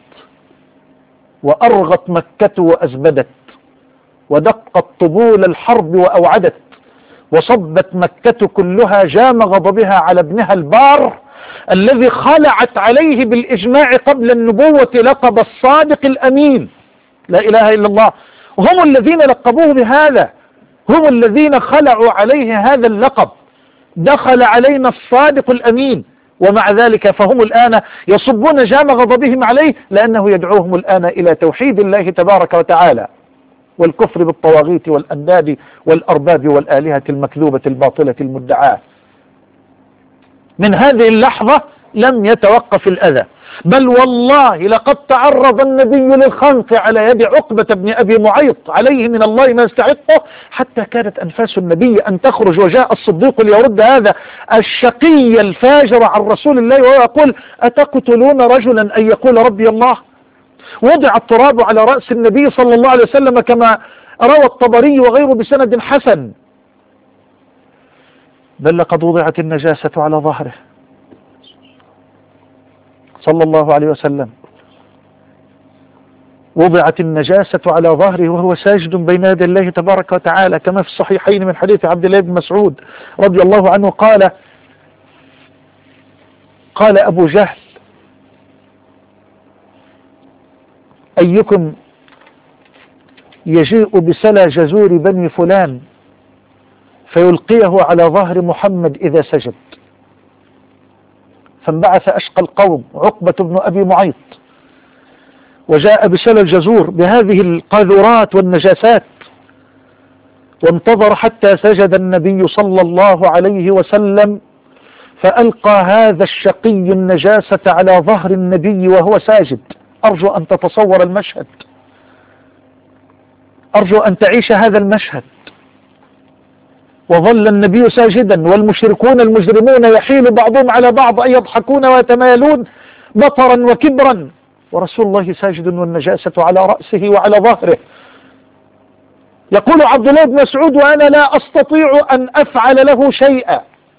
وأرغت مكة وأزبدت، ودقت طبول الحرب وأوعدت، وصبت مكة كلها جام غضبها على ابنها البار الذي خلعت عليه بالإجماع قبل النبوة لقب الصادق الأمين، لا إله إلا الله. هم الذين لقبوه بهذا، هم الذين خلعوا عليه هذا اللقب، دخل علينا الصادق الأمين، ومع ذلك فهم الآن يصبون جام غضبهم عليه، لأنه يدعوهم الآن إلى توحيد الله تبارك وتعالى والكفر بالطواغيت والأنداد والأرباب والآلهة المكذوبة الباطلة المدعاة. من هذه اللحظة لم يتوقف الأذى، بل والله لقد تعرض النبي للخنق على يد عقبة بن أبي معيط عليه من الله ما يستحقه، حتى كانت أنفاس النبي أن تخرج، وجاء الصديق ليرد هذا الشقي الفاجر عن رسول الله وهو يقول: أتقتلون رجلا أن يقول ربي الله؟ وضع التراب على رأس النبي صلى الله عليه وسلم كما روى الطبري وغيره بسند حسن: بل لقد وضعت النجاسة على ظهره صلى الله عليه وسلم، وضعت النجاسة على ظهره وهو ساجد بين يدي الله تبارك وتعالى، كما في الصحيحين من حديث عبد الله بن مسعود رضي الله عنه قال أبو جهل: أيكم يجيء بسلى جزور بني فلان فيلقيه على ظهر محمد إذا سجد؟ فانبعث أشقى القوم عقبة بن أبي معيط وجاء بسلى الجزور بهذه القاذورات والنجاسات، وانتظر حتى سجد النبي صلى الله عليه وسلم، فألقى هذا الشقي النجاسة على ظهر النبي وهو ساجد. أرجو أن تتصور المشهد، أرجو أن تعيش هذا المشهد. وظل النبي ساجدا والمشركون المجرمون يحيل بعضهم على بعض أن يضحكون ويتمايلون بطرا وكبرا، ورسول الله ساجد والنجاسة على رأسه وعلى ظهره. يقول عبد الله بن مسعود: وأنا لا أستطيع أن أفعل له شيئا،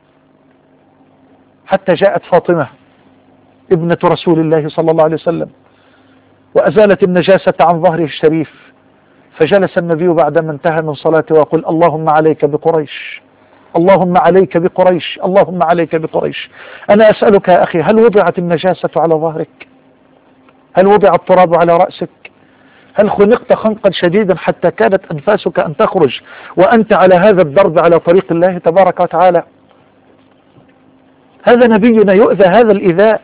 حتى جاءت فاطمة ابنة رسول الله صلى الله عليه وسلم وأزالت النجاسة عن ظهره الشريف، فجلس النبي بعدما انتهى من صلاته ويقول: اللهم عليك بقريش، اللهم عليك بقريش، اللهم عليك بقريش. أنا أسألك يا أخي، هل وضعت النجاسة على ظهرك؟ هل وضع التراب على رأسك؟ هل خنقت خنقا شديدا حتى كادت أنفاسك أن تخرج وأنت على هذا الدرب على طريق الله تبارك وتعالى؟ هذا نبينا يؤذى هذا الإيذاء.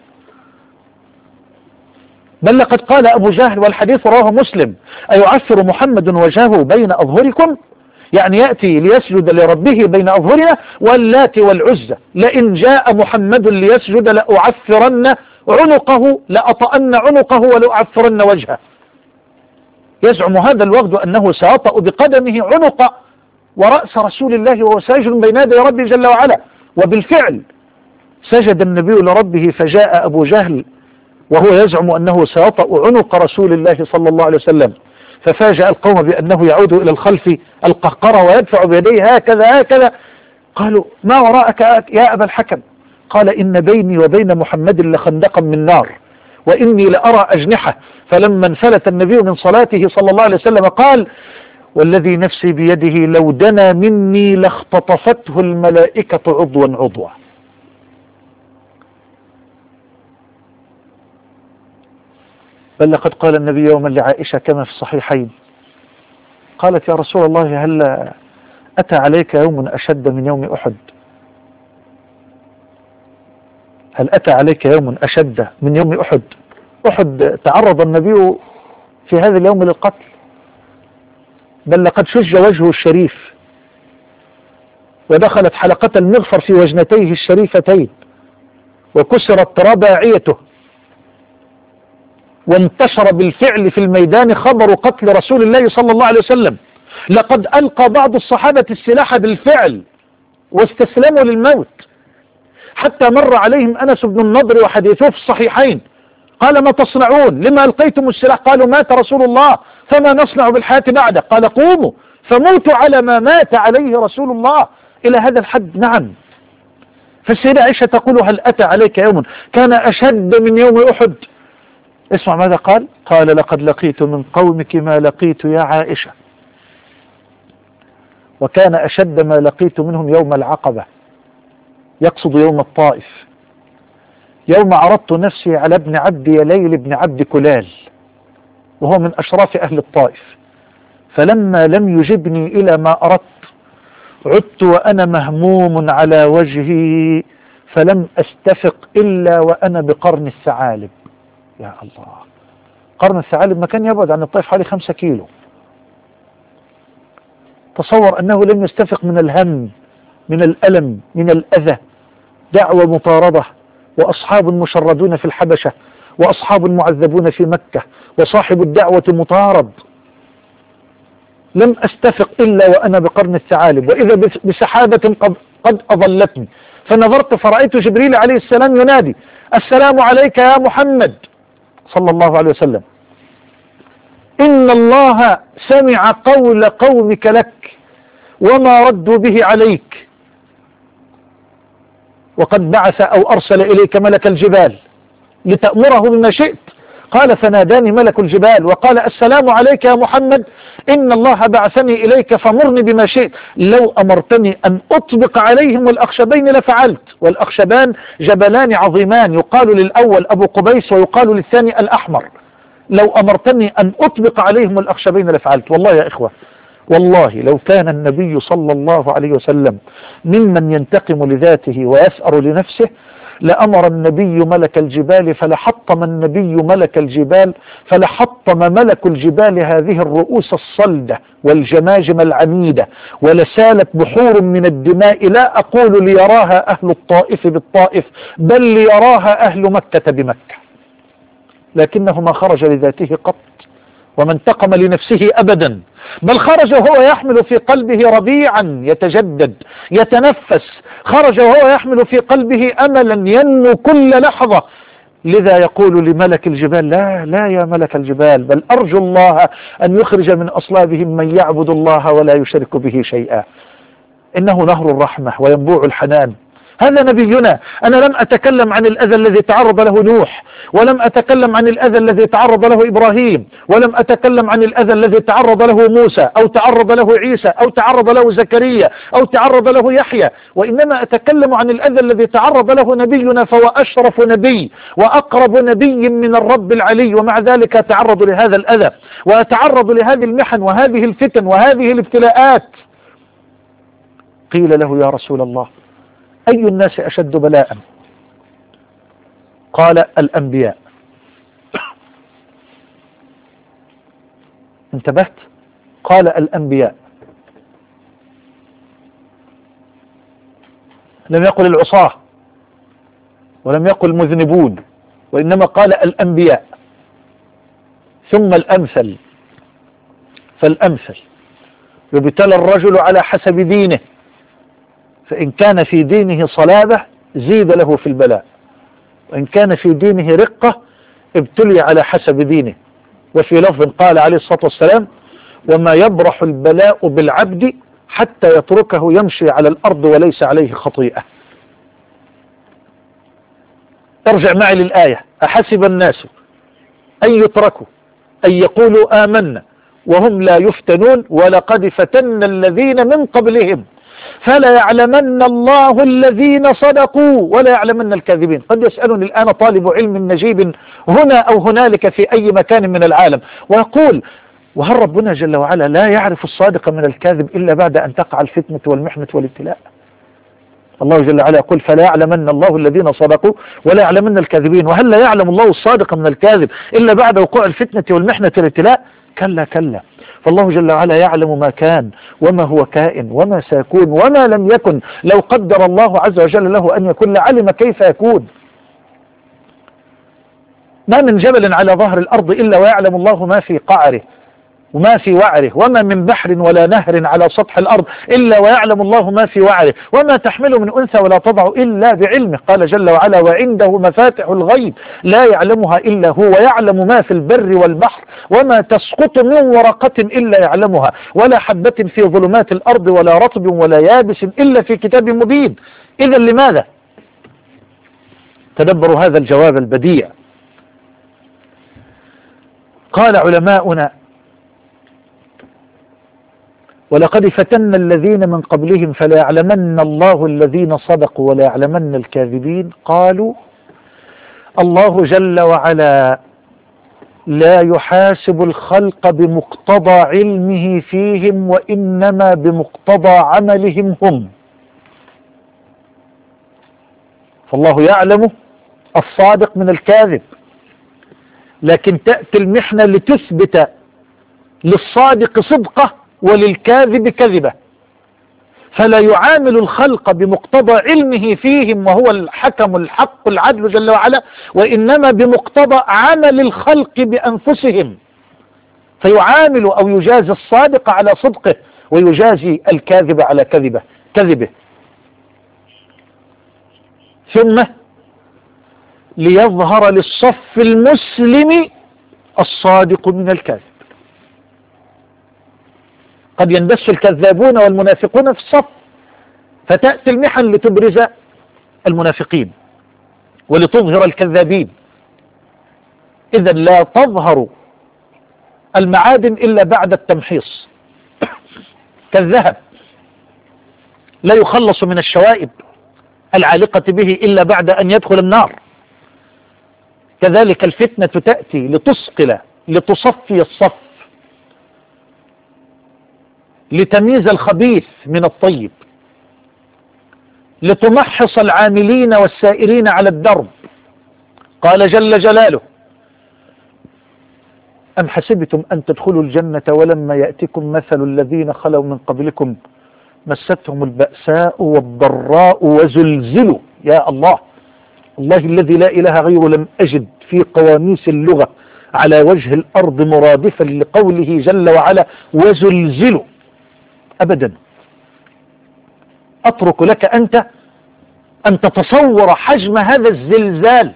بل لقد قال أبو جهل، والحديث رواه مسلم: أيعفر محمد وجهه بين أظهركم؟ يعني يأتي ليسجد لربه بين أظهرنا، واللات والعزى لئن جاء محمد ليسجد لأعفرن عنقه، لأطأن عنقه ولأعفرن وجهه. يزعم هذا الوغد أنه سيطأ بقدمه عنق ورأس رسول الله وهو ساجد بين يدي ربه جل وعلا. وبالفعل سجد النبي لربه، فجاء أبو جهل وهو يزعم أنه سيطأ عنق رسول الله صلى الله عليه وسلم، ففاجأ القوم بأنه يعود إلى الخلف القهقرة ويدفع بيديه هكذا هكذا. قالوا: ما وراءك يا أبا الحكم؟ قال: إن بيني وبين محمد لخندقا من نار، وإني لأرى أجنحة. فلما انفلت النبي من صلاته صلى الله عليه وسلم قال: والذي نفسي بيده لو دنا مني لاختطفته الملائكة عضوا عضوا. بل لقد قال النبي يوما لعائشة كما في الصحيحين، قالت: يا رسول الله، هل أتى عليك يوم أشد من يوم أحد؟ هل أتى عليك يوم أشد من يوم أحد؟ أحد تعرض النبي في هذا اليوم للقتل، بل لقد شج وجهه الشريف ودخلت حلقة المغفر في وجنتيه الشريفتين وكسرت رباعيته، وانتشر بالفعل في الميدان خبر قتل رسول الله صلى الله عليه وسلم. لقد ألقى بعض الصحابة السلاح بالفعل واستسلموا للموت، حتى مر عليهم أنس بن النضر وحديثه في الصحيحين، قال: ما تصنعون؟ لما ألقيتم السلاح؟ قالوا: مات رسول الله فما نصنع بالحياة بعده؟ قال: قوموا فموتوا على ما مات عليه رسول الله. إلى هذا الحد. نعم. فالسيدة عائشة تقول: هل أتى عليك يوم كان أشد من يوم أحد؟ اسمع ماذا قال: قال: لقد لقيت من قومك ما لقيت يا عائشة، وكان أشد ما لقيت منهم يوم العقبة، يقصد يوم الطائف، يوم عرضت نفسي على ابن عبد يليل بن عبد كلال، وهو من أشراف أهل الطائف، فلما لم يجبني إلى ما أردت عدت وأنا مهموم على وجهي، فلم أستفق إلا وأنا بقرن الثعالب. يا الله، قرن الثعالب مكان يبعد عن الطائف حوالي 5 كيلو. تصور أنه لم يستفق من الهم، من الألم، من الأذى. دعوة مطاردة، وأصحاب مشردون في الحبشة، وأصحاب معذبون في مكة، وصاحب الدعوة مطارد. لم أستفق إلا وأنا بقرن الثعالب، وإذا بسحابة قد أظلتني، فنظرت فرأيت جبريل عليه السلام ينادي: السلام عليك يا محمد صلى الله عليه وسلم. إن الله سمع قول قومك لك وما ردوا به عليك، وقد بعث أو أرسل إليك ملك الجبال لتأمره بما شئت. قال فناداني ملك الجبال وقال السلام عليك يا محمد، إن الله بعثني إليك فمرني بما شئت. لو أمرتني أن أطبق عليهم الأخشبين لفعلت. والأخشبان جبلان عظيمان، يقال للأول أبو قبيس ويقال للثاني الأحمر. لو أمرتني أن أطبق عليهم الأخشبين لفعلت. والله يا إخوة، والله لو كان النبي صلى الله عليه وسلم ممن ينتقم لذاته ويثأر لنفسه لأمر النبي ملك الجبال فلحطم النبي ملك الجبال، فلحطم ملك الجبال هذه الرؤوس الصلدة والجماجم العنيدة، ولسالت بحور من الدماء، لا أقول ليراها أهل الطائف بالطائف، بل ليراها أهل مكة بمكة. لكنه ما خرج لذاته قط وما انتقم لنفسه أبدا، بل خرج وهو يحمل في قلبه ربيعا يتجدد يتنفس، خرج وهو يحمل في قلبه أملا ينمو كل لحظة. لذا يقول لملك الجبال لا يا ملك الجبال، بل أرجو الله أن يخرج من أصلابهم من يعبد الله ولا يشرك به شيئا، إنه نهر الرحمة وينبوع الحنان. هذا نبينا. أنا لم أتكلم عن الأذى الذي تعرض له نوح، ولم أتكلم عن الأذى الذي تعرض له إبراهيم، ولم أتكلم عن الأذى الذي تعرض له موسى أو تعرض له عيسى أو تعرض له زكريا أو تعرض له يحيى، وإنما أتكلم عن الأذى الذي تعرض له نبينا، فهو أشرف نبي وأقرب نبي من الرب العلي، ومع ذلك أتعرض لهذا الأذى وأتعرض لهذه المحن وهذه الفتن وهذه الابتلاءات. قيل له يا رسول الله أي الناس أشد بلاء؟ قال الأنبياء. انتبهت؟ قال الأنبياء، لم يقل العصاة ولم يقل المذنبون، وإنما قال الأنبياء. ثم الأمثل فالأمثل، يبتلى الرجل على حسب دينه، فإن كان في دينه صلابة زيد له في البلاء، وإن كان في دينه رقة ابتلي على حسب دينه. وفي لفظ قال عليه الصلاة والسلام وما يبرح البلاء بالعبد حتى يتركه يمشي على الأرض وليس عليه خطيئة. ارجع معي للآية، أحسب الناس أن يتركوا أن يقولوا آمنا وهم لا يفتنون ولقد فتنا الذين من قبلهم فلا يعلمن الله الذين صدقوا ولا يعلمن الكاذبين. قد يسألني الآن طالب علم نجيب هنا أو هنالك في أي مكان من العالم ويقول وهل ربنا جل وعلا لا يعرف الصادق من الكاذب إلا بعد أن تقع الفتنة والمحنة والابتلاء؟ الله جل وعلا يقول فلا يعلمن الله الذين صدقوا ولا يعلمن الكاذبين. وهل لا يعلم الله الصادق من الكاذب إلا بعد وقوع الفتنة والمحنة والابتلاء؟ كلا كلا. فالله جل وعلا يعلم ما كان وما هو كائن وما سيكون وما لم يكن. لو قدر الله عز وجل له أن يكون لعلم كيف يكون. ما من جبل على ظهر الأرض إلا ويعلم الله ما في قعره وما في وعره، وما من بحر ولا نهر على سطح الأرض إلا ويعلم الله ما في وعره، وما تحمل من أنثى ولا تضع إلا بعلمه. قال جل وعلا وعنده مفاتح الغيب لا يعلمها إلا هو، ويعلم ما في البر والبحر، وما تسقط من ورقة إلا يعلمها، ولا حبة في ظلمات الأرض ولا رطب ولا يابس إلا في كتاب مبين. إذا لماذا؟ تدبروا هذا الجواب البديع. قال علماؤنا ولقد فتنا الذين من قبلهم فلا يعلمن الله الذين صدقوا ولا يعلمن الكاذبين. قالوا الله جل وعلا لا يحاسب الخلق بمقتضى علمه فيهم وإنما بمقتضى عملهم هم. فالله يعلم الصادق من الكاذب، لكن تأتي المحنة لتثبت للصادق صدقه وللكاذب كذبه، فلا يعامل الخلق بمقتضى علمه فيهم وهو الحكم الحق العدل جل وعلا، وإنما بمقتضى عمل الخلق بأنفسهم، فيعامل أو يجازي الصادق على صدقه ويجازي الكاذب على كذبه. ثم ليظهر للصف المسلم الصادق من الكاذب. قد يندس الكذابون والمنافقون في الصف، فتأتي المحن لتبرز المنافقين ولتظهر الكذابين. إذا لا تظهر المعادن إلا بعد التمحيص، كالذهب لا يخلص من الشوائب العالقة به إلا بعد أن يدخل النار، كذلك الفتنة تأتي لتصقل، لتصفي الصف، لتمييز الخبيث من الطيب، لتمحص العاملين والسائرين على الدرب. قال جل جلاله: أم حسبتم أن تدخلوا الجنة ولما يأتكم مثل الذين خلوا من قبلكم مستهم البأساء والضراء وزلزلوا. يا الله، الله الذي لا إله غيره لم أجد في قواميس اللغة على وجه الأرض مرادفا لقوله جل وعلا وزلزلوا أبدا. أترك لك أنت أن تتصور حجم هذا الزلزال.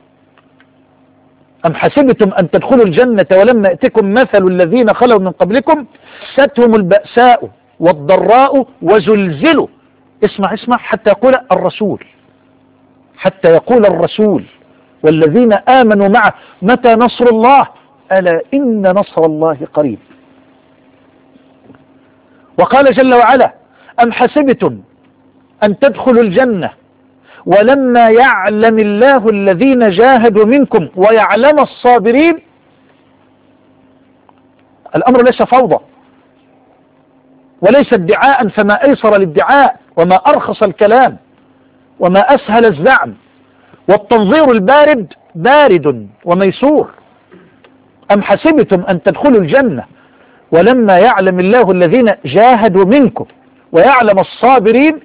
أم حسبتم أن تدخلوا الجنة ولما يأتكم مثل الذين خلوا من قبلكم مستهم البأساء والضراء وزلزلوا. اسمع حتى يقول الرسول، حتى يقول الرسول والذين آمنوا معه متى نصر الله؟ ألا إن نصر الله قريب. وقال جل وعلا: أم حسبتم أن تدخلوا الجنة ولما يعلم الله الذين جاهدوا منكم ويعلم الصابرين. الأمر ليس فوضى وليس ادعاء، فما أيسر الادعاء وما أرخص الكلام وما أسهل الزعم، والتنظير البارد بارد وميسور. أم حسبتم أن تدخلوا الجنة ولما يعلم الله الذين جاهدوا منكم ويعلم الصابرين،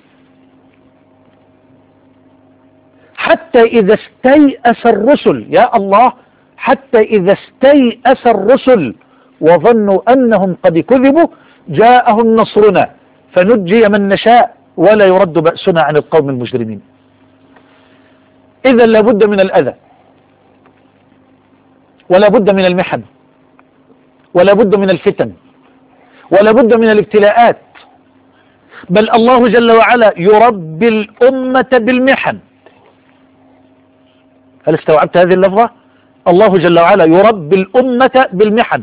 حتى إذا استيأس الرسل. يا الله، حتى إذا استيأس الرسل وظنوا أنهم قد كذبوا جاءهم نصرنا فنجي من نشاء ولا يرد بأسنا عن القوم المجرمين. إذا لابد من الأذى، ولا بد من المحن، ولا بد من الفتن، ولا بد من الابتلاءات. بل الله جل وعلا يربي الأمة بالمحن. هل استوعبت هذه اللفظة؟ الله جل وعلا يربي الأمة بالمحن،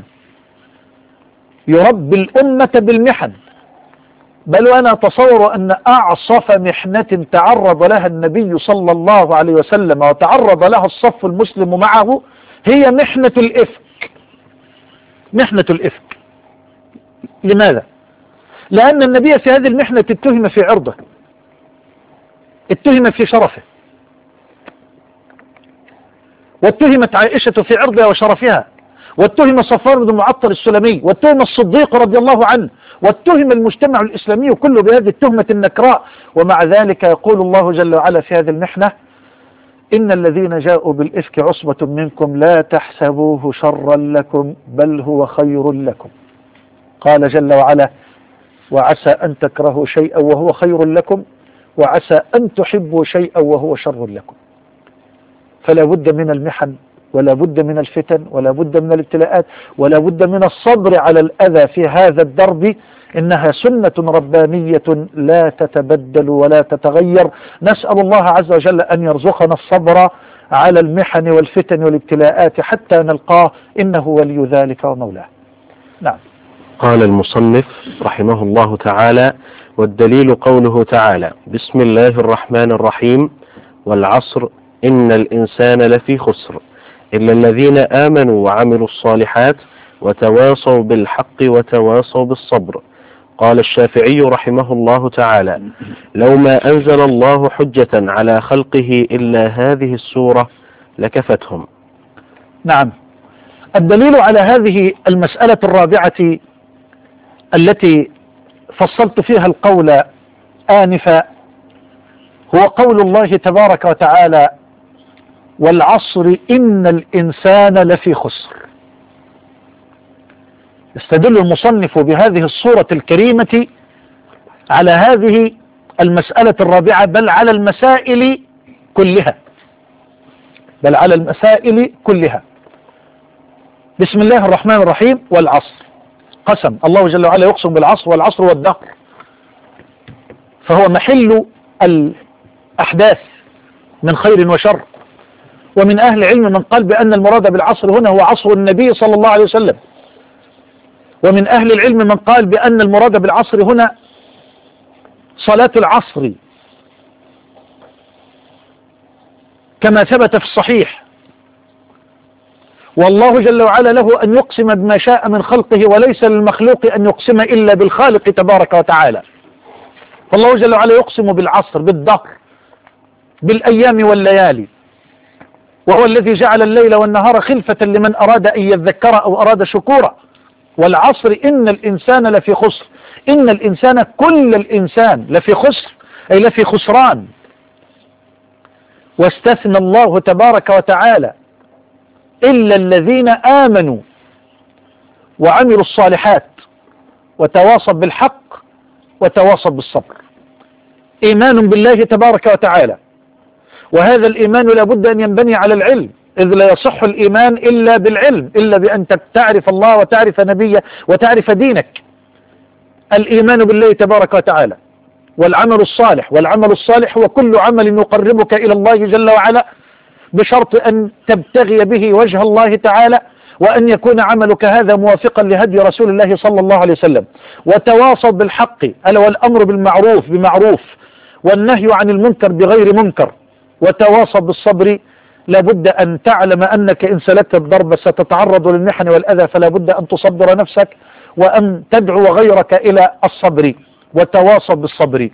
يربي الأمة بالمحن. بل وأنا أتصور أن أعصف محنة تعرض لها النبي صلى الله عليه وسلم وتعرض لها الصف المسلم معه هي محنة الإفك. محنة الإفك. لماذا؟ لأن النبي في هذه المحنة اتهم في عرضه، اتهم في شرفه، واتهمت عائشة في عرضها وشرفها، واتهم صفوان بن معطل السلمي، واتهم الصديق رضي الله عنه، واتهم المجتمع الإسلامي كله بهذه التهمة النكراء. ومع ذلك يقول الله جل وعلا في هذه المحنة: إن الذين جاءوا بالإفك عصبة منكم لا تحسبوه شرا لكم بل هو خير لكم. قال جل وعلا: وعسى أن تكرهوا شيئا وهو خير لكم وعسى أن تحبوا شيئا وهو شر لكم. فلا بد من المحن، ولا بد من الفتن، ولا بد من الابتلاءات، ولا بد من الصبر على الأذى في هذا الدرب. إنها سنة ربانية لا تتبدل ولا تتغير. نسأل الله عز وجل أن يرزقنا الصبر على المحن والفتن والابتلاءات حتى نلقاه، إنه ولي ذلك ومولاه. نعم. قال المصنف رحمه الله تعالى: والدليل قوله تعالى: بسم الله الرحمن الرحيم، والعصر إن الإنسان لفي خسر إلا الذين آمنوا وعملوا الصالحات وتواصوا بالحق وتواصوا بالصبر. قال الشافعي رحمه الله تعالى: لو ما أنزل الله حجة على خلقه إلا هذه السورة لكفتهم. نعم. الدليل على هذه المسألة الرابعة التي فصلت فيها القول آنفا هو قول الله تبارك وتعالى: والعصر إن الإنسان لفي خسر. استدل المصنف بهذه الصورة الكريمة على هذه المسألة الرابعة، بل على المسائل كلها، بل على المسائل كلها. بسم الله الرحمن الرحيم، والعصر. قسم، الله جل وعلا يقسم بالعصر والعصر والدهر، فهو محل الأحداث من خير وشر. ومن أهل العلم من قال بأن المراد بالعصر هنا هو عصر النبي صلى الله عليه وسلم، ومن أهل العلم من قال بأن المراد بالعصر هنا صلاة العصر كما ثبت في الصحيح. والله جل وعلا له أن يقسم بما شاء من خلقه، وليس للمخلوق أن يقسم إلا بالخالق تبارك وتعالى. فالله جل وعلا يقسم بالعصر، بالدهر، بالأيام والليالي، وهو الذي جعل الليل والنهار خلفة لمن أراد أن يذكر أو أراد شكورا. والعصر إن الإنسان لفي خسر، إن الإنسان كل الإنسان لفي خسر، أي لفي خسران. واستثنى الله تبارك وتعالى إلا الذين آمنوا وعملوا الصالحات وتواصوا بالحق وتواصوا بالصبر. إيمان بالله تبارك وتعالى، وهذا الإيمان لابد أن ينبني على العلم، إذ لا يصح الإيمان إلا بالعلم، إلا بأن تعرف الله وتعرف نبيه وتعرف دينك. الإيمان بالله تبارك وتعالى والعمل الصالح، والعمل الصالح هو كل عمل يقربك إلى الله جل وعلا، بشرط أن تبتغي به وجه الله تعالى، وأن يكون عملك هذا موافقا لهدي رسول الله صلى الله عليه وسلم. وتواصوا بالحق، ألا والأمر بالمعروف بمعروف، والنهي عن المنكر بغير منكر. وتواصوا بالصبر، لابد أن تعلم أنك إن سلكت الضرب ستتعرض للمحن والأذى، فلا بد أن تصبر نفسك وأن تدعو غيرك إلى الصبر. وتواصوا بالصبر،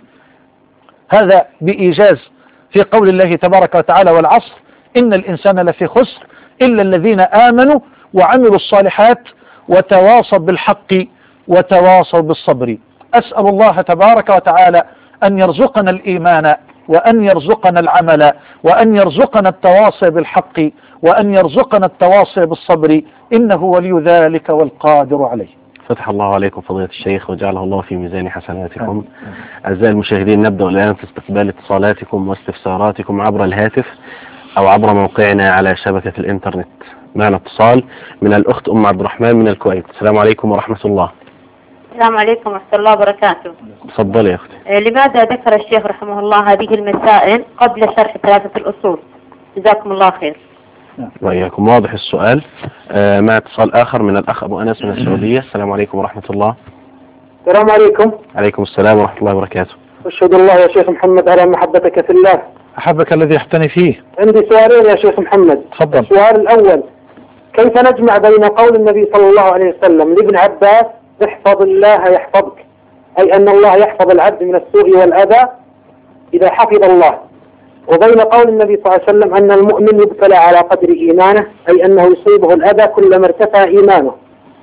هذا بإيجاز في قول الله تبارك وتعالى والعصر إن الإنسان لفي خسر إلا الذين آمنوا وعملوا الصالحات وتواصوا بالحق وتواصوا بالصبر. أسأل الله تبارك وتعالى أن يرزقنا الإيمان، وأن يرزقنا العمل، وأن يرزقنا التواصي بالحق، وأن يرزقنا التواصي بالصبر، إنه ولي ذلك والقادر عليه. فتح الله عليكم فضيلة الشيخ وجعله الله في ميزان حسناتكم. أعزائي المشاهدين، نبدأ الآن في استقبال اتصالاتكم واستفساراتكم عبر الهاتف أو عبر موقعنا على شبكة الإنترنت. معنا اتصال من الأخت أم عبد الرحمن من الكويت. السلام عليكم ورحمة الله. السلام عليكم ورحمة الله وبركاته. تفضلي يا أختي. لماذا ذكر الشيخ رحمه الله هذه المسائل قبل شرح ثلاثة الأصول؟ جزاكم الله خير. وإياكم. واضح السؤال. مع اتصال آخر من الأخ أبو أنس من السعودية. السلام عليكم ورحمة الله. السلام عليكم. عليكم السلام ورحمة الله وبركاته. أشهد الله يا شيخ محمد على محبتك في الله. أحبك الذي يحتني فيه. عندي سؤالين يا شيخ محمد. تفضل. السؤال الأول، كيف نجمع بين قول النبي صلى الله عليه وسلم لابن عباس احفظ الله يحفظك، أي أن الله يحفظ العبد من السوء والأذى إذا حفظ الله، وبين قول النبي صلى الله عليه وسلم أن المؤمن يبتلى على قدر إيمانه، أي أنه يصيبه الأذى كلما ارتفع إيمانه.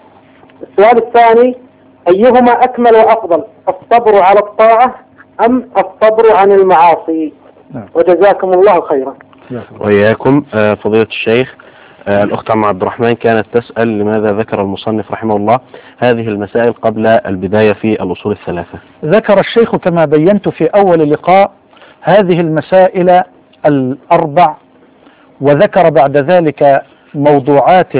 السؤال الثاني، أيهما أكمل وأفضل، الصبر على الطاعة أم الصبر عن المعاصي؟ وجزاكم الله خيرا. وإياكم. فضيلة الشيخ، الأخت أم عبد الرحمن كانت تسأل لماذا ذكر المصنف رحمه الله هذه المسائل قبل البداية في الأصول الثلاثة. ذكر الشيخ كما بينت في أول اللقاء هذه المسائل الأربع، وذكر بعد ذلك موضوعات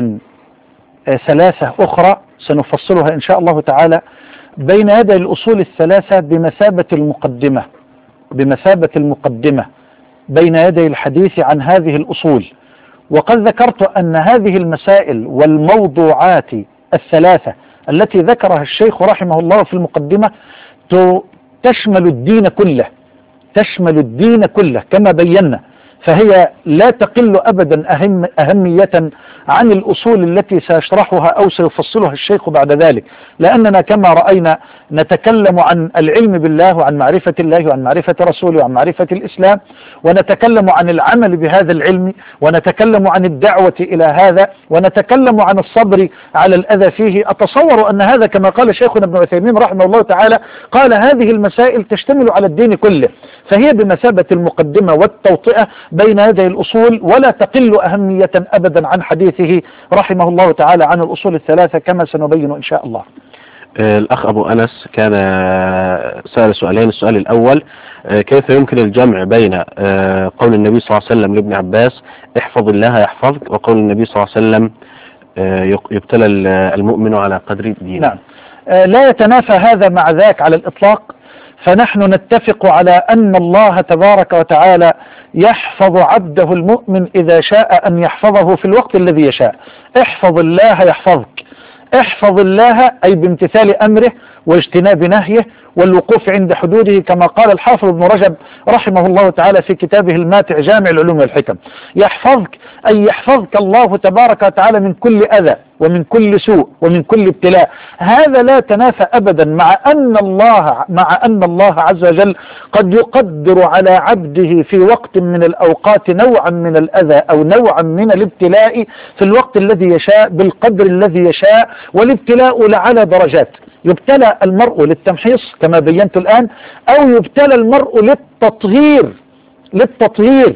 ثلاثة أخرى سنفصلها إن شاء الله تعالى بين يدي الأصول الثلاثة بمثابة المقدمة بين يدي الحديث عن هذه الأصول. وقد ذكرت أن هذه المسائل والموضوعات الثلاثة التي ذكرها الشيخ رحمه الله في المقدمة تشمل الدين كله كما بينا، فهي لا تقل أبدا أهمية عن الأصول التي سيشرحها أو سيفصلها الشيخ بعد ذلك، لأننا كما رأينا نتكلم عن العلم بالله وعن معرفة الله وعن معرفة رسوله وعن معرفة الإسلام، ونتكلم عن العمل بهذا العلم، ونتكلم عن الدعوة إلى هذا، ونتكلم عن الصبر على الأذى فيه. أتصور أن هذا كما قال شيخنا ابن عثيمين رحمه الله تعالى، قال هذه المسائل تشتمل على الدين كله، فهي بمثابة المقدمة والتوطئة بين يدي الأصول، ولا تقل أهمية أبدا عن حديثه رحمه الله تعالى عن الأصول الثلاثة كما سنبين إن شاء الله. الأخ أبو أنس كان سأل سؤالين. السؤال الأول، كيف يمكن الجمع بين قول النبي صلى الله عليه وسلم لابن عباس احفظ الله يحفظك، وقول النبي صلى الله عليه وسلم يبتلى المؤمن على قدر دينه؟ نعم. لا يتنافى هذا مع ذاك على الإطلاق. فنحن نتفق على أن الله تبارك وتعالى يحفظ عبده المؤمن إذا شاء أن يحفظه في الوقت الذي يشاء. احفظ الله يحفظك. احفظ الله أي بامتثال أمره واجتناب نهيه والوقوف عند حدوده، كما قال الحافظ ابن رجب رحمه الله تعالى في كتابه الماتع جامع العلوم والحكم. يحفظك أي يحفظك الله تبارك وتعالى من كل أذى ومن كل سوء ومن كل ابتلاء. هذا لا تنافى أبدا مع أن الله عز وجل قد يقدر على عبده في وقت من الأوقات نوعا من الأذى أو نوعا من الابتلاء في الوقت الذي يشاء بالقدر الذي يشاء. والابتلاء لعلى درجات، يبتلى المرء للتمحيص كما بينت الآن، أو يبتلى المرء للتطهير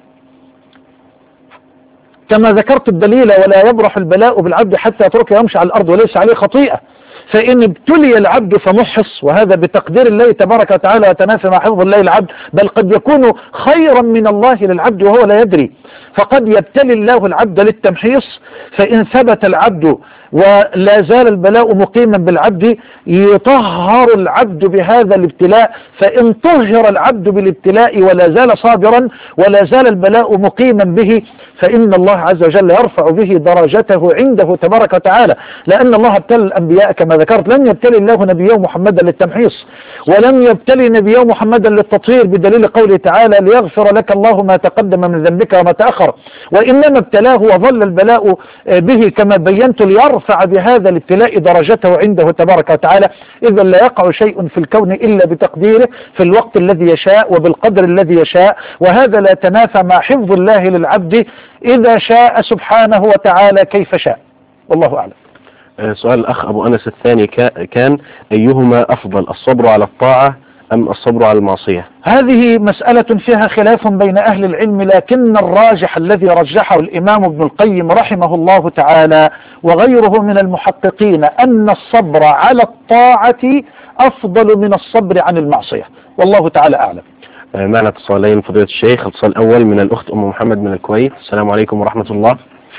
كما ذكرت الدليل: ولا يبرح البلاء بالعبد حتى يترك يمشي على الأرض وليس عليه خطيئة. فإن ابتلي العبد فمحص، وهذا بتقدير الله تبارك وتعالى وتنافي مع حفظ الله العبد، بل قد يكون خيرا من الله للعبد وهو لا يدري. فقد يبتلي الله العبد للتمحيص، فإن ثبت العبد ولا زال البلاء مقيما بالعبد يطهر العبد بهذا الابتلاء. فإن طهر العبد بالابتلاء ولا زال صابرا ولا زال البلاء مقيما به، فإن الله عز وجل يرفع به درجته عنده تبارك وتعالى. لأن الله ابتلى الأنبياء كما ذكرت، لم يبتلي الله نبيه محمدا للتمحيص، ولم يبتلي نبيه محمدا للتطهير، بدليل قوله تعالى: ليغفر لك الله ما تقدم من ذنبك وما تأخر. وإنما ابتلاه وظل البلاء به كما بينت ليرفع بهذا الابتلاء درجته عنده تبارك وتعالى. إذا لا يقع شيء في الكون إلا بتقديره في الوقت الذي يشاء وبالقدر الذي يشاء، وهذا لا تنافى مع حفظ الله للعبد إذا شاء سبحانه وتعالى كيف شاء. والله أعلم. سؤال الأخ أبو أنس الثاني كان: أيهما أفضل، الصبر على الطاعة أم الصبر على المعصية؟ هذه مسألة فيها خلاف بين أهل العلم، لكن الراجح الذي رجحه الإمام ابن القيم رحمه الله تعالى وغيره من المحققين أن الصبر على الطاعة أفضل من الصبر عن المعصية، والله تعالى أعلم. معنا اتصالين فضيلة الشيخ. الاتصال الأول من الأخت أم محمد من الكويت. السلام عليكم ورحمة الله.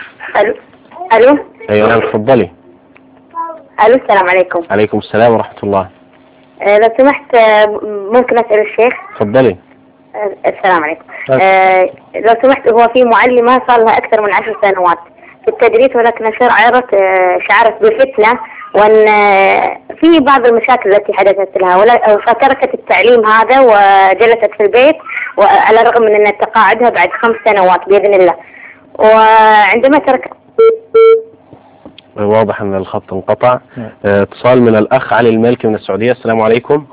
ألو. أيوة نعم تفضلي. ألو السلام عليكم. عليكم السلام ورحمة الله. لو سمحت ممكن أسأل الشيخ؟ تفضلي. السلام عليكم. لو سمحت، هو في معلمة صار لها أكثر من 10 سنوات في التدريس، ولكن شعرت بفتنة وأن في بعض المشاكل التي حدثت لها، فتركت التعليم هذا وجلست في البيت، وعلى الرغم من أن تقاعدها بعد 5 سنوات بإذن الله. وعندما تركت واضح أن الخط انقطع. اتصال من الأخ علي المالكي من السعودية. السلام عليكم.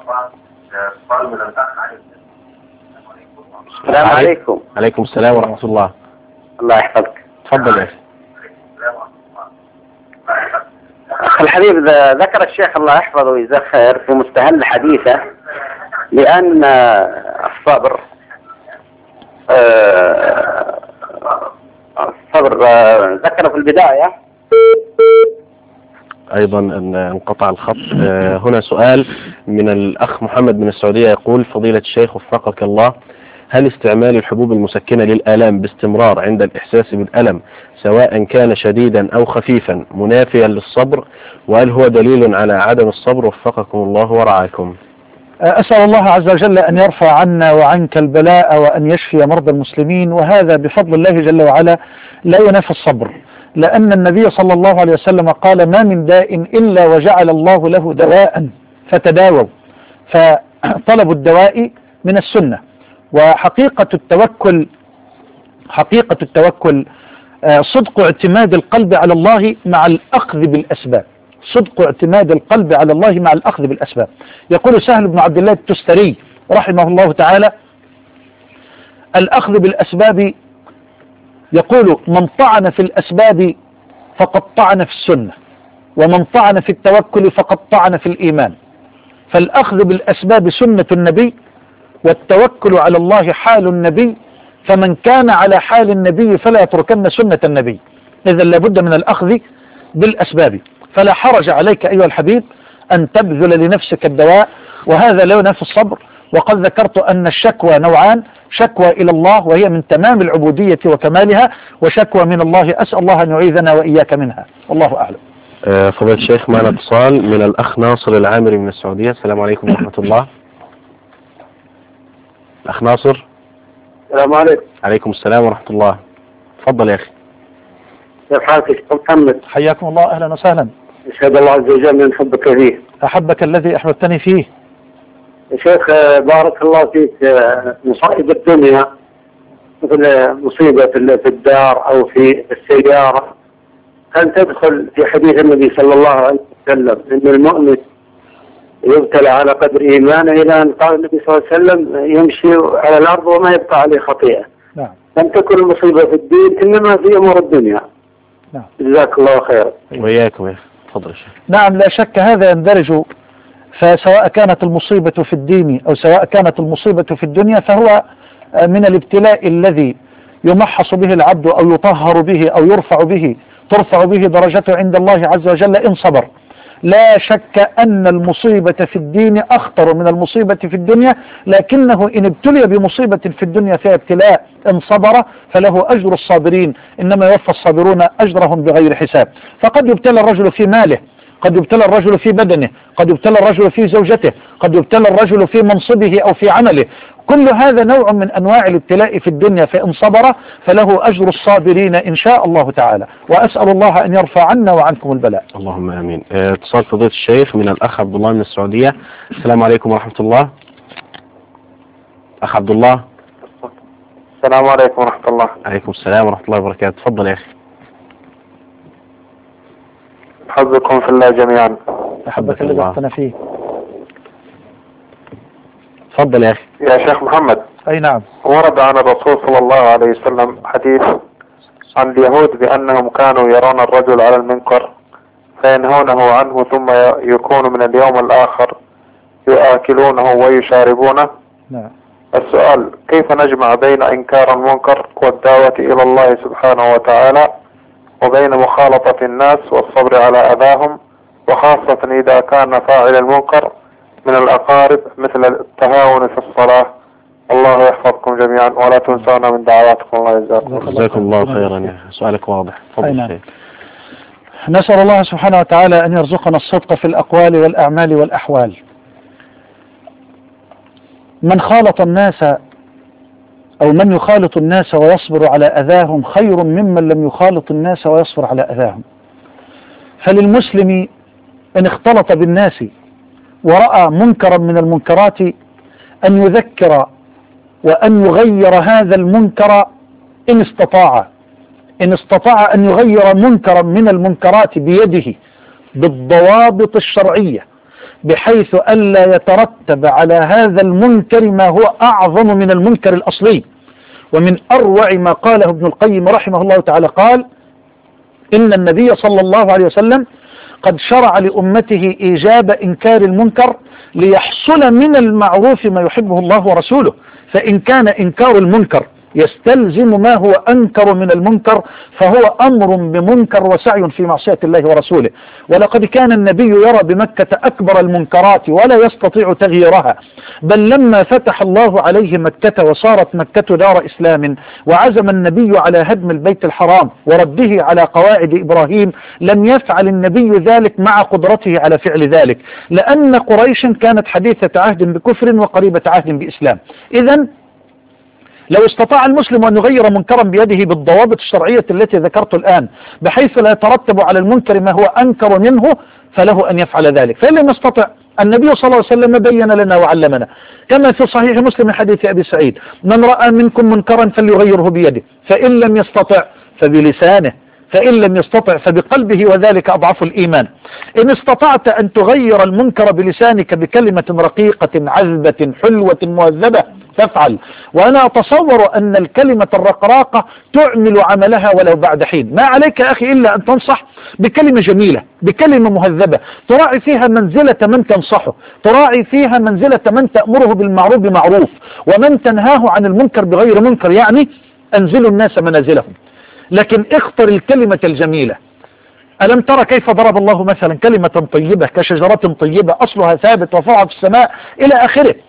السلام عليكم. عليكم السلام ورحمة الله. الله يحفظك. تفضل يا أخي. أخ الحبيب، ذكر الشيخ الله يحفظه ويجزاه خير في مستهل حديثه لأن الصبر ذكر في البداية أيضا أن انقطع الخط. هنا سؤال من الأخ محمد من السعودية يقول: فضيلة الشيخ وفقك الله، هل استعمال الحبوب المسكنة للآلام باستمرار عند الإحساس بالألم سواء كان شديدا أو خفيفا منافيا للصبر، وهل هو دليل على عدم الصبر؟ وفقكم الله ورعاكم. أسأل الله عز وجل أن يرفع عنا وعنك البلاء وأن يشفي مرضى المسلمين، وهذا بفضل الله جل وعلا لا ينافي الصبر، لأن النبي صلى الله عليه وسلم قال: ما من داء إلا وجعل الله له دواء فتداووا. فطلب الدواء من السنة. وحقيقة التوكل صدق اعتماد القلب على الله مع الأخذ بالأسباب. صدق اعتماد القلب على الله مع الأخذ بالأسباب. يقول سهل بن عبد الله التستري رحمه الله تعالى: الأخذ بالأسباب، يقول: من طعن في الأسباب فقد طعن في السنة، ومن طعن في التوكل فقد طعن في الإيمان. فالأخذ بالأسباب سنة النبي، والتوكل على الله حال النبي، فمن كان على حال النبي فلا يتركن سنة النبي. إذا لابد من الأخذ بالأسباب. فلا حرج عليك أيها الحبيب أن تبذل لنفسك الدواء، وهذا لا ينافي الصبر. وقد ذكرت أن الشكوى نوعان: شكوى إلى الله وهي من تمام العبودية وكمالها، وشكوى من الله أسأل الله أن يعيذنا وإياك منها، والله أعلم. فضيلة الشيخ معنا اتصال من الأخ ناصر العامري من السعودية. السلام عليكم ورحمة الله. الأخ ناصر. السلام عليكم. عليكم السلام ورحمة الله. تفضل يا أخي. كيف حالك يا محمد؟ حياكم الله، أهلا وسهلا. أشهد الله عز وجل أن حبك فيه. أحبك الذي أحببتني فيه. يا شيخ بارك الله فيك، مصائب الدنيا مثل مصيبة في الدار أو في السيارة هل تدخل في حديث النبي صلى الله عليه وسلم أن المؤمن يبتلى على قدر إيمانه إلى أن قال النبي صلى الله عليه وسلم يمشي على الأرض وما يبقى عليه خطيئة؟ نعم. لم تكن المصيبة في الدين إنما في أمور الدنيا. نعم. جزاك الله خير. وإياكم يا أخي. تفضل يا شيخ. نعم، لا شك هذا يندرج، فسواء كانت المصيبة في الدين أو سواء كانت المصيبة في الدنيا فهو من الابتلاء الذي يمحص به العبد أو يطهر به أو ترفع به درجته عند الله عز وجل إن صبر. لا شك أن المصيبة في الدين أخطر من المصيبة في الدنيا، لكنه إن ابتلي بمصيبة في الدنيا فيها ابتلاء إن صبر فله أجر الصابرين، إنما يوفى الصابرون أجرهم بغير حساب. فقد يبتلى الرجل في ماله، قد يبتلى الرجل في بدنه، قد يبتلى الرجل في زوجته، قد يبتلى الرجل في منصبه أو في عمله. كل هذا نوع من أنواع الابتلاء في الدنيا، فإن صبر فله أجر الصابرين إن شاء الله تعالى. وأسأل الله أن يرفع عنا وعنكم البلاء. اللهم آمين. اتصال فضيلة الشيخ من الأخ عبد الله من السعودية. السلام عليكم ورحمة الله. أخ عبد الله. السلام عليكم ورحمة الله. عليكم السلام ورحمة الله وبركاته. تفضل يا أخي. حبكم في الله جميعا. أحبك الذي أحببتنا فيه. تفضل يا أخي. يا شيخ محمد. أي نعم. ورد عن الرسول صلى الله عليه وسلم حديث عن اليهود بأنهم كانوا يرون الرجل على المنكر فينهونه عنه ثم يكون من اليوم الآخر يؤكلونه ويشاربونه. نعم. السؤال: كيف نجمع بين إنكار المنكر والدعوة إلى الله سبحانه وتعالى وبين مخالطة الناس والصبر على أذاهم، وخاصة إذا كان فاعل المنكر من الأقارب مثل التهاون في الصلاة؟ الله يحفظكم جميعا ولا تنسونا من دعواتكم. الله يجزاكم. جزاكم الله خيرا يا أخي. سؤالك واضح. تفضل يا شيخ. نسأل الله سبحانه وتعالى أن يرزقنا الصدق في الأقوال والأعمال والأحوال. من خالط الناس أو من يخالط الناس ويصبر على أذاهم خير ممن لم يخالط الناس ويصبر على أذاهم. فللمسلم إن اختلط بالناس ورأى منكرا من المنكرات أن يذكر وأن يغير هذا المنكر إن استطاع أن يغير منكرا من المنكرات بيده بالضوابط الشرعية، بحيث ألا يترتب على هذا المنكر ما هو أعظم من المنكر الأصلي. ومن أروع ما قاله ابن القيم رحمه الله تعالى قال: إن النبي صلى الله عليه وسلم قد شرع لأمته إيجاب إنكار المنكر ليحصل من المعروف ما يحبه الله ورسوله، فإن كان إنكار المنكر يستلزم ما هو أنكر من المنكر فهو أمر بمنكر وسعي في معصية الله ورسوله. ولقد كان النبي يرى بمكة أكبر المنكرات ولا يستطيع تغييرها، بل لما فتح الله عليه مكة وصارت مكة دار إسلام وعزم النبي على هدم البيت الحرام ورده على قواعد إبراهيم لم يفعل النبي ذلك مع قدرته على فعل ذلك، لأن قريشا كانت حديثة عهد بكفر وقريبة عهد بإسلام. إذن لو استطاع المسلم أن يغير منكرا بيده بالضوابط الشرعية التي ذكرت الآن بحيث لا يترتب على المنكر ما هو أنكر منه فله أن يفعل ذلك. فإن لم يستطع النبي صلى الله عليه وسلم بين لنا وعلمنا كما في صحيح مسلم من حديث أبي سعيد: من رأى منكم منكرا فليغيره بيده، فإن لم يستطع فبلسانه، فإن لم يستطع فبقلبه، وذلك أضعف الإيمان. إن استطعت أن تغير المنكر بلسانك بكلمة رقيقة عذبة حلوة مهذبة تفعل، وأنا أتصور أن الكلمة الرقراقة تعمل عملها ولو بعد حين. ما عليك يا أخي إلا أن تنصح بكلمة جميلة، بكلمة مهذبة تراعي فيها منزلة من تنصحه، تراعي فيها منزلة من تأمره بالمعروف بمعروف ومن تنهاه عن المنكر بغير منكر، يعني أنزلوا الناس منازلهم. لكن اختر الكلمة الجميلة. ألم ترى كيف ضرب الله مثلا كلمة طيبة كشجرة طيبة أصلها ثابت وفرعها في السماء إلى آخره.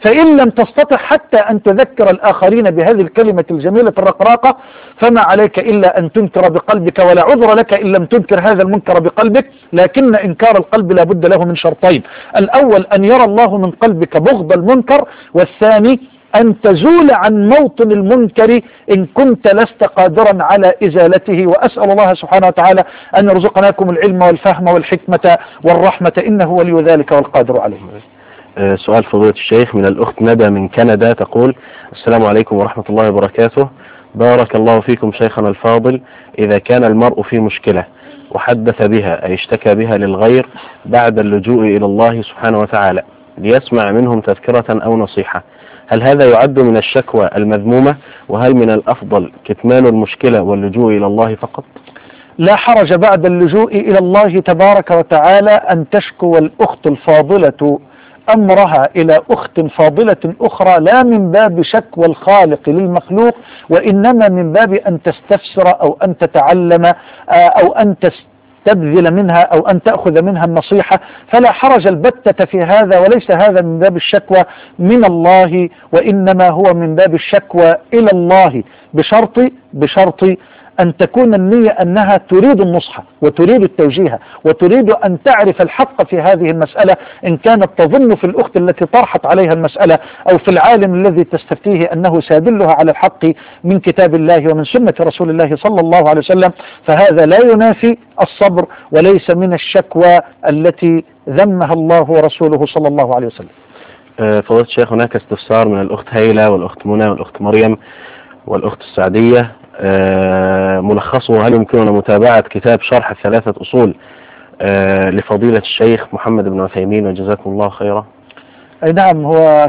فإن لم تستطع حتى أن تذكر الآخرين بهذه الكلمة الجميلة الرقراقة فما عليك إلا أن تنكر بقلبك، ولا عذر لك إن لم تنكر هذا المنكر بقلبك. لكن إنكار القلب لا بد له من شرطين: الأول أن يرى الله من قلبك بغض المنكر، والثاني أن تزول عن موطن المنكر إن كنت لست قادرا على إزالته. وأسأل الله سبحانه وتعالى أن يرزقناكم العلم والفهم والحكمة والرحمة، إنه ولي ذلك والقادر عليه. سؤال فضيلة الشيخ من الأخت ندى من كندا، تقول: السلام عليكم ورحمة الله وبركاته. بارك الله فيكم شيخنا الفاضل، إذا كان المرء في مشكلة وحدث بها أي اشتكى بها للغير بعد اللجوء إلى الله سبحانه وتعالى ليسمع منهم تذكرة أو نصيحة، هل هذا يعد من الشكوى المذمومة؟ وهل من الأفضل كتمان المشكلة واللجوء إلى الله فقط؟ لا حرج بعد اللجوء إلى الله تبارك وتعالى أن تشكو الأخت الفاضلة أمرها إلى أخت فاضلة أخرى، لا من باب شكوى الخالق للمخلوق، وإنما من باب أن تستفسر أو أن تتعلم أو أن تبذل منها أو أن تأخذ منها النصيحة. فلا حرج البتة في هذا، وليس هذا من باب الشكوى من الله، وإنما هو من باب الشكوى إلى الله، بشرط أن تكون النية أنها تريد النصح وتريد التوجيه وتريد أن تعرف الحق في هذه المسألة، إن كانت تظن في الأخت التي طرحت عليها المسألة أو في العالم الذي تستفتيه أنه سادلها على الحق من كتاب الله ومن سنة رسول الله صلى الله عليه وسلم، فهذا لا ينافي الصبر وليس من الشكوى التي ذمها الله ورسوله صلى الله عليه وسلم. فضيلة الشيخ، هناك استفسار من الأخت هيلة والأخت منى والأخت مريم والأخت السعدية، ملخصه: هل يمكننا متابعة كتاب شرح الثلاثة أصول لفضيلة الشيخ محمد بن عثيمين وجزاكم الله خيرا؟ أي نعم، هو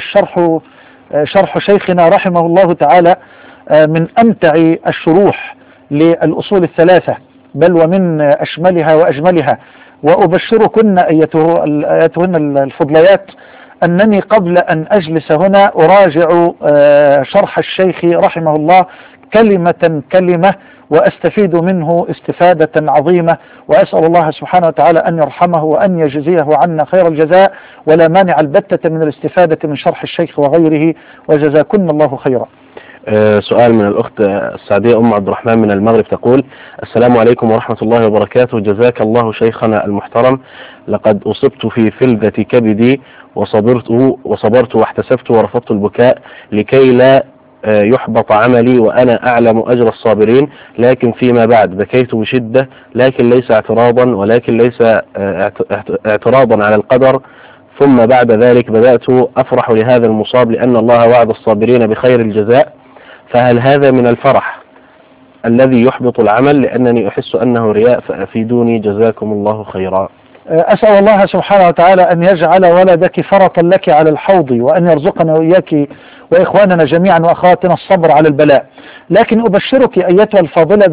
شرح شيخنا رحمه الله تعالى من أمتع الشروح للأصول الثلاثة، بل ومن أشملها وأجملها. وأبشركن أيتهن الفضليات أنني قبل أن أجلس هنا أراجع شرح الشيخ رحمه الله كلمة وأستفيد منه استفادة عظيمة، وأسأل الله سبحانه وتعالى أن يرحمه وأن يجزيه عنا خير الجزاء، ولا مانع البتة من الاستفادة من شرح الشيخ وغيره، وجزاكن الله خيرا. سؤال من الأخت السعدية أم عبد الرحمن من المغرب، تقول: السلام عليكم ورحمة الله وبركاته. جزاك الله شيخنا المحترم، لقد أصبت في فلذة كبدي وصبرت واحتسبت ورفضت البكاء لكي لا يحبط عملي، وأنا أعلم أجر الصابرين، لكن فيما بعد بكيت بشدة، لكن ليس اعتراضا على القدر. ثم بعد ذلك بدأت أفرح لهذا المصاب لأن الله وعد الصابرين بخير الجزاء، فهل هذا من الفرح الذي يحبط العمل؟ لأنني أحس أنه رياء، فأفيدوني جزاكم الله خيرا. أسأل الله سبحانه وتعالى أن يجعل ولدك فرطا لك على الحوض، وأن يرزقنا وإياك وإخواننا جميعا وأخواتنا الصبر على البلاء. لكن أبشرك أيتها الفاضلة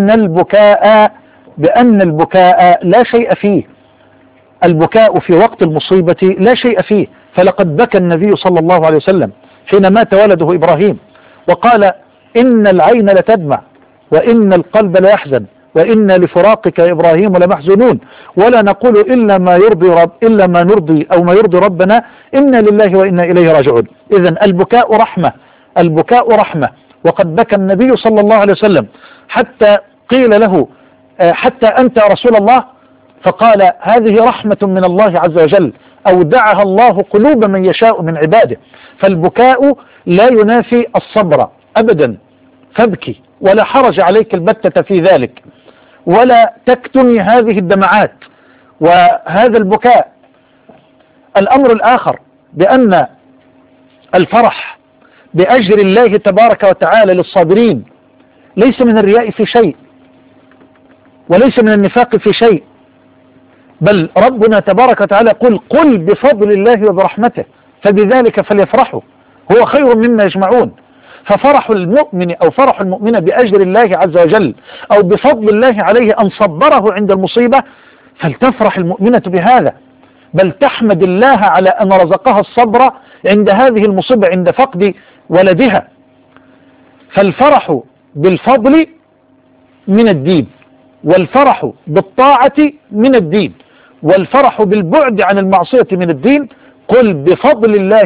بأن البكاء لا شيء فيه. البكاء في وقت المصيبة لا شيء فيه، فلقد بكى النبي صلى الله عليه وسلم حين مات ولده إبراهيم وقال: إن العين لتدمع وإن القلب ليحزن وإن لفراقك يا إبراهيم لمحزونون، ولا نقول إلا ما يرضي ربنا، إنا لله وإنا إليه راجعون. إذن البكاء رحمة، وقد بكى النبي صلى الله عليه وسلم حتى قيل له: حتى أنت يا رسول الله؟ فقال: هذه رحمة من الله عز وجل أودعها الله قلوب من يشاء من عباده. فالبكاء لا ينافي الصبر أبدا، فابكي ولا حرج عليك البتة في ذلك، ولا تكتمي هذه الدمعات وهذا البكاء. الأمر الآخر بأن الفرح بأجر الله تبارك وتعالى للصابرين ليس من الرياء في شيء وليس من النفاق في شيء، بل ربنا تبارك وتعالى يقول: قل بفضل الله وبرحمته فبذلك فليفرحوا هو خير مما يجمعون. ففرح المؤمن أو فرح المؤمن بأجر الله عز وجل أو بفضل الله عليه أن صبره عند المصيبة، فلتفرح المؤمنة بهذا، بل تحمد الله على أن رزقها الصبر عند هذه المصيبة، عند فقد ولدها. فالفرح بالفضل من الدين، والفرح بالطاعة من الدين، والفرح بالبعد عن المعصية من الدين. قل بفضل الله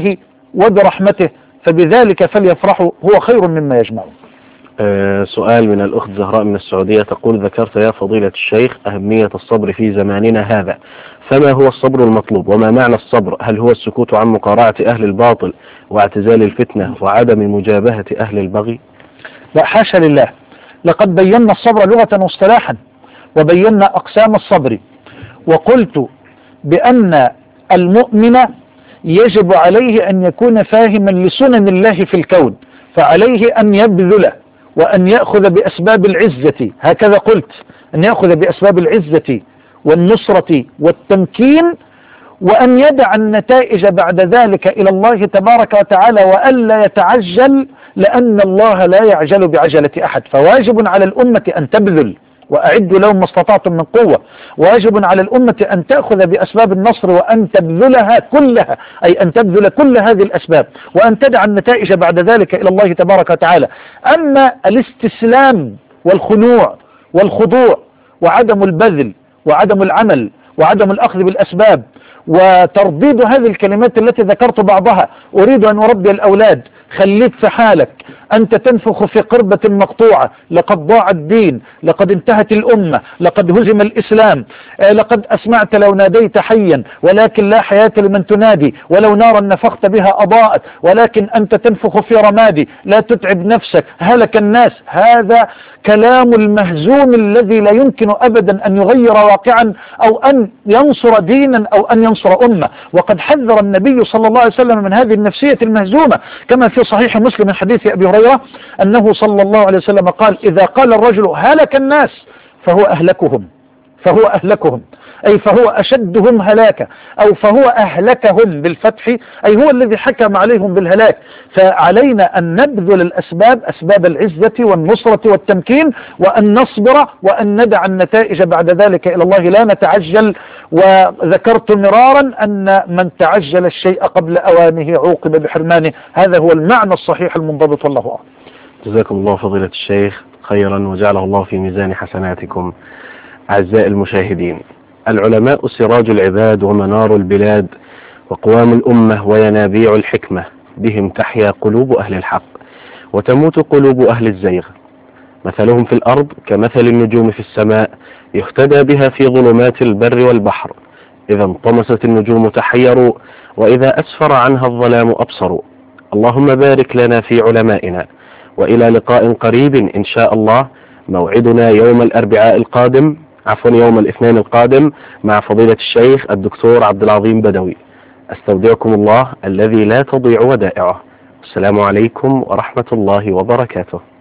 وبرحمته، فبذلك فليفرحوا هو خير مما يجمعون. سؤال من الأخت زهراء من السعودية تقول: ذكرت يا فضيلة الشيخ أهمية الصبر في زماننا هذا، فما هو الصبر المطلوب وما معنى الصبر؟ هل هو السكوت عن مقارعة أهل الباطل واعتزال الفتنة وعدم مجابهة أهل البغي؟ لا حاشا لله، لقد بينا الصبر لغة واصطلاحا وبينا أقسام الصبر، وقلت بأن المؤمن يجب عليه أن يكون فاهما لسنن الله في الكون، فعليه أن يبذل وأن يأخذ بأسباب العزة، هكذا قلت، أن يأخذ بأسباب العزة والنصرة والتمكين، وأن يدع النتائج بعد ذلك إلى الله تبارك وتعالى، وألا يتعجل، لأن الله لا يعجل بعجلة أحد. فواجب على الأمة أن تبذل، وأعدوا لهم ما استطعتم من قوة، واجب على الأمة أن تأخذ بأسباب النصر وأن تبذلها كلها، أي أن تبذل كل هذه الأسباب، وأن تدع النتائج بعد ذلك إلى الله تبارك وتعالى. أما الاستسلام والخنوع والخضوع وعدم البذل وعدم العمل وعدم الأخذ بالأسباب وترديد هذه الكلمات التي ذكرت بعضها: أريد أن أربي الأولاد، خليك في حالك، أنت تنفخ في قربة مقطوعة، لقد ضاع الدين، لقد انتهت الأمة، لقد هزم الإسلام، لقد أسمعت لو ناديت حيا ولكن لا حياة لمن تنادي، ولو نارا نفخت بها أضاءت، ولكن أنت تنفخ في رمادي، لا تتعب نفسك، هلك الناس. هذا كلام المهزوم الذي لا يمكن أبدا أن يغير واقعا أو أن ينصر دينا أو أن ينصر أمة. وقد حذر النبي صلى الله عليه وسلم من هذه النفسية المهزومة، كما في صحيح مسلم من حديث أبي هريرة أنه صلى الله عليه وسلم قال: إذا قال الرجل هلك الناس فهو أهلكهم، أي فهو أشدهم هلاكا، أو فهو أهلكهم بالفتح، أي هو الذي حكم عليهم بالهلاك. فعلينا أن نبذل الأسباب، أسباب العزة والنصرة والتمكين، وأن نصبر وأن ندع النتائج بعد ذلك إلى الله، لا نتعجل. وذكرت مرارا أن من تعجل الشيء قبل أوانه عوقب بحرمانه، هذا هو المعنى الصحيح المنضبط، والله أعلم. جزاكم الله فضيلة الشيخ خيرا وجعله الله في ميزان حسناتكم. أعزائي المشاهدين، العلماء سراج العباد ومنار البلاد وقوام الأمة وينابيع الحكمة، بهم تحيا قلوب أهل الحق وتموت قلوب أهل الزيغ. مثلهم في الأرض كمثل النجوم في السماء، يهتدى بها في ظلمات البر والبحر، إذا انطمست النجوم تحيروا، وإذا أسفر عنها الظلام أبصروا. اللهم بارك لنا في علمائنا، وإلى لقاء قريب إن شاء الله. موعدنا يوم الأربعاء القادم، يوم الاثنين القادم، مع فضيلة الشيخ الدكتور عبد العظيم بدوي. أستودعكم الله الذي لا تضيع ودائعه. السلام عليكم ورحمة الله وبركاته.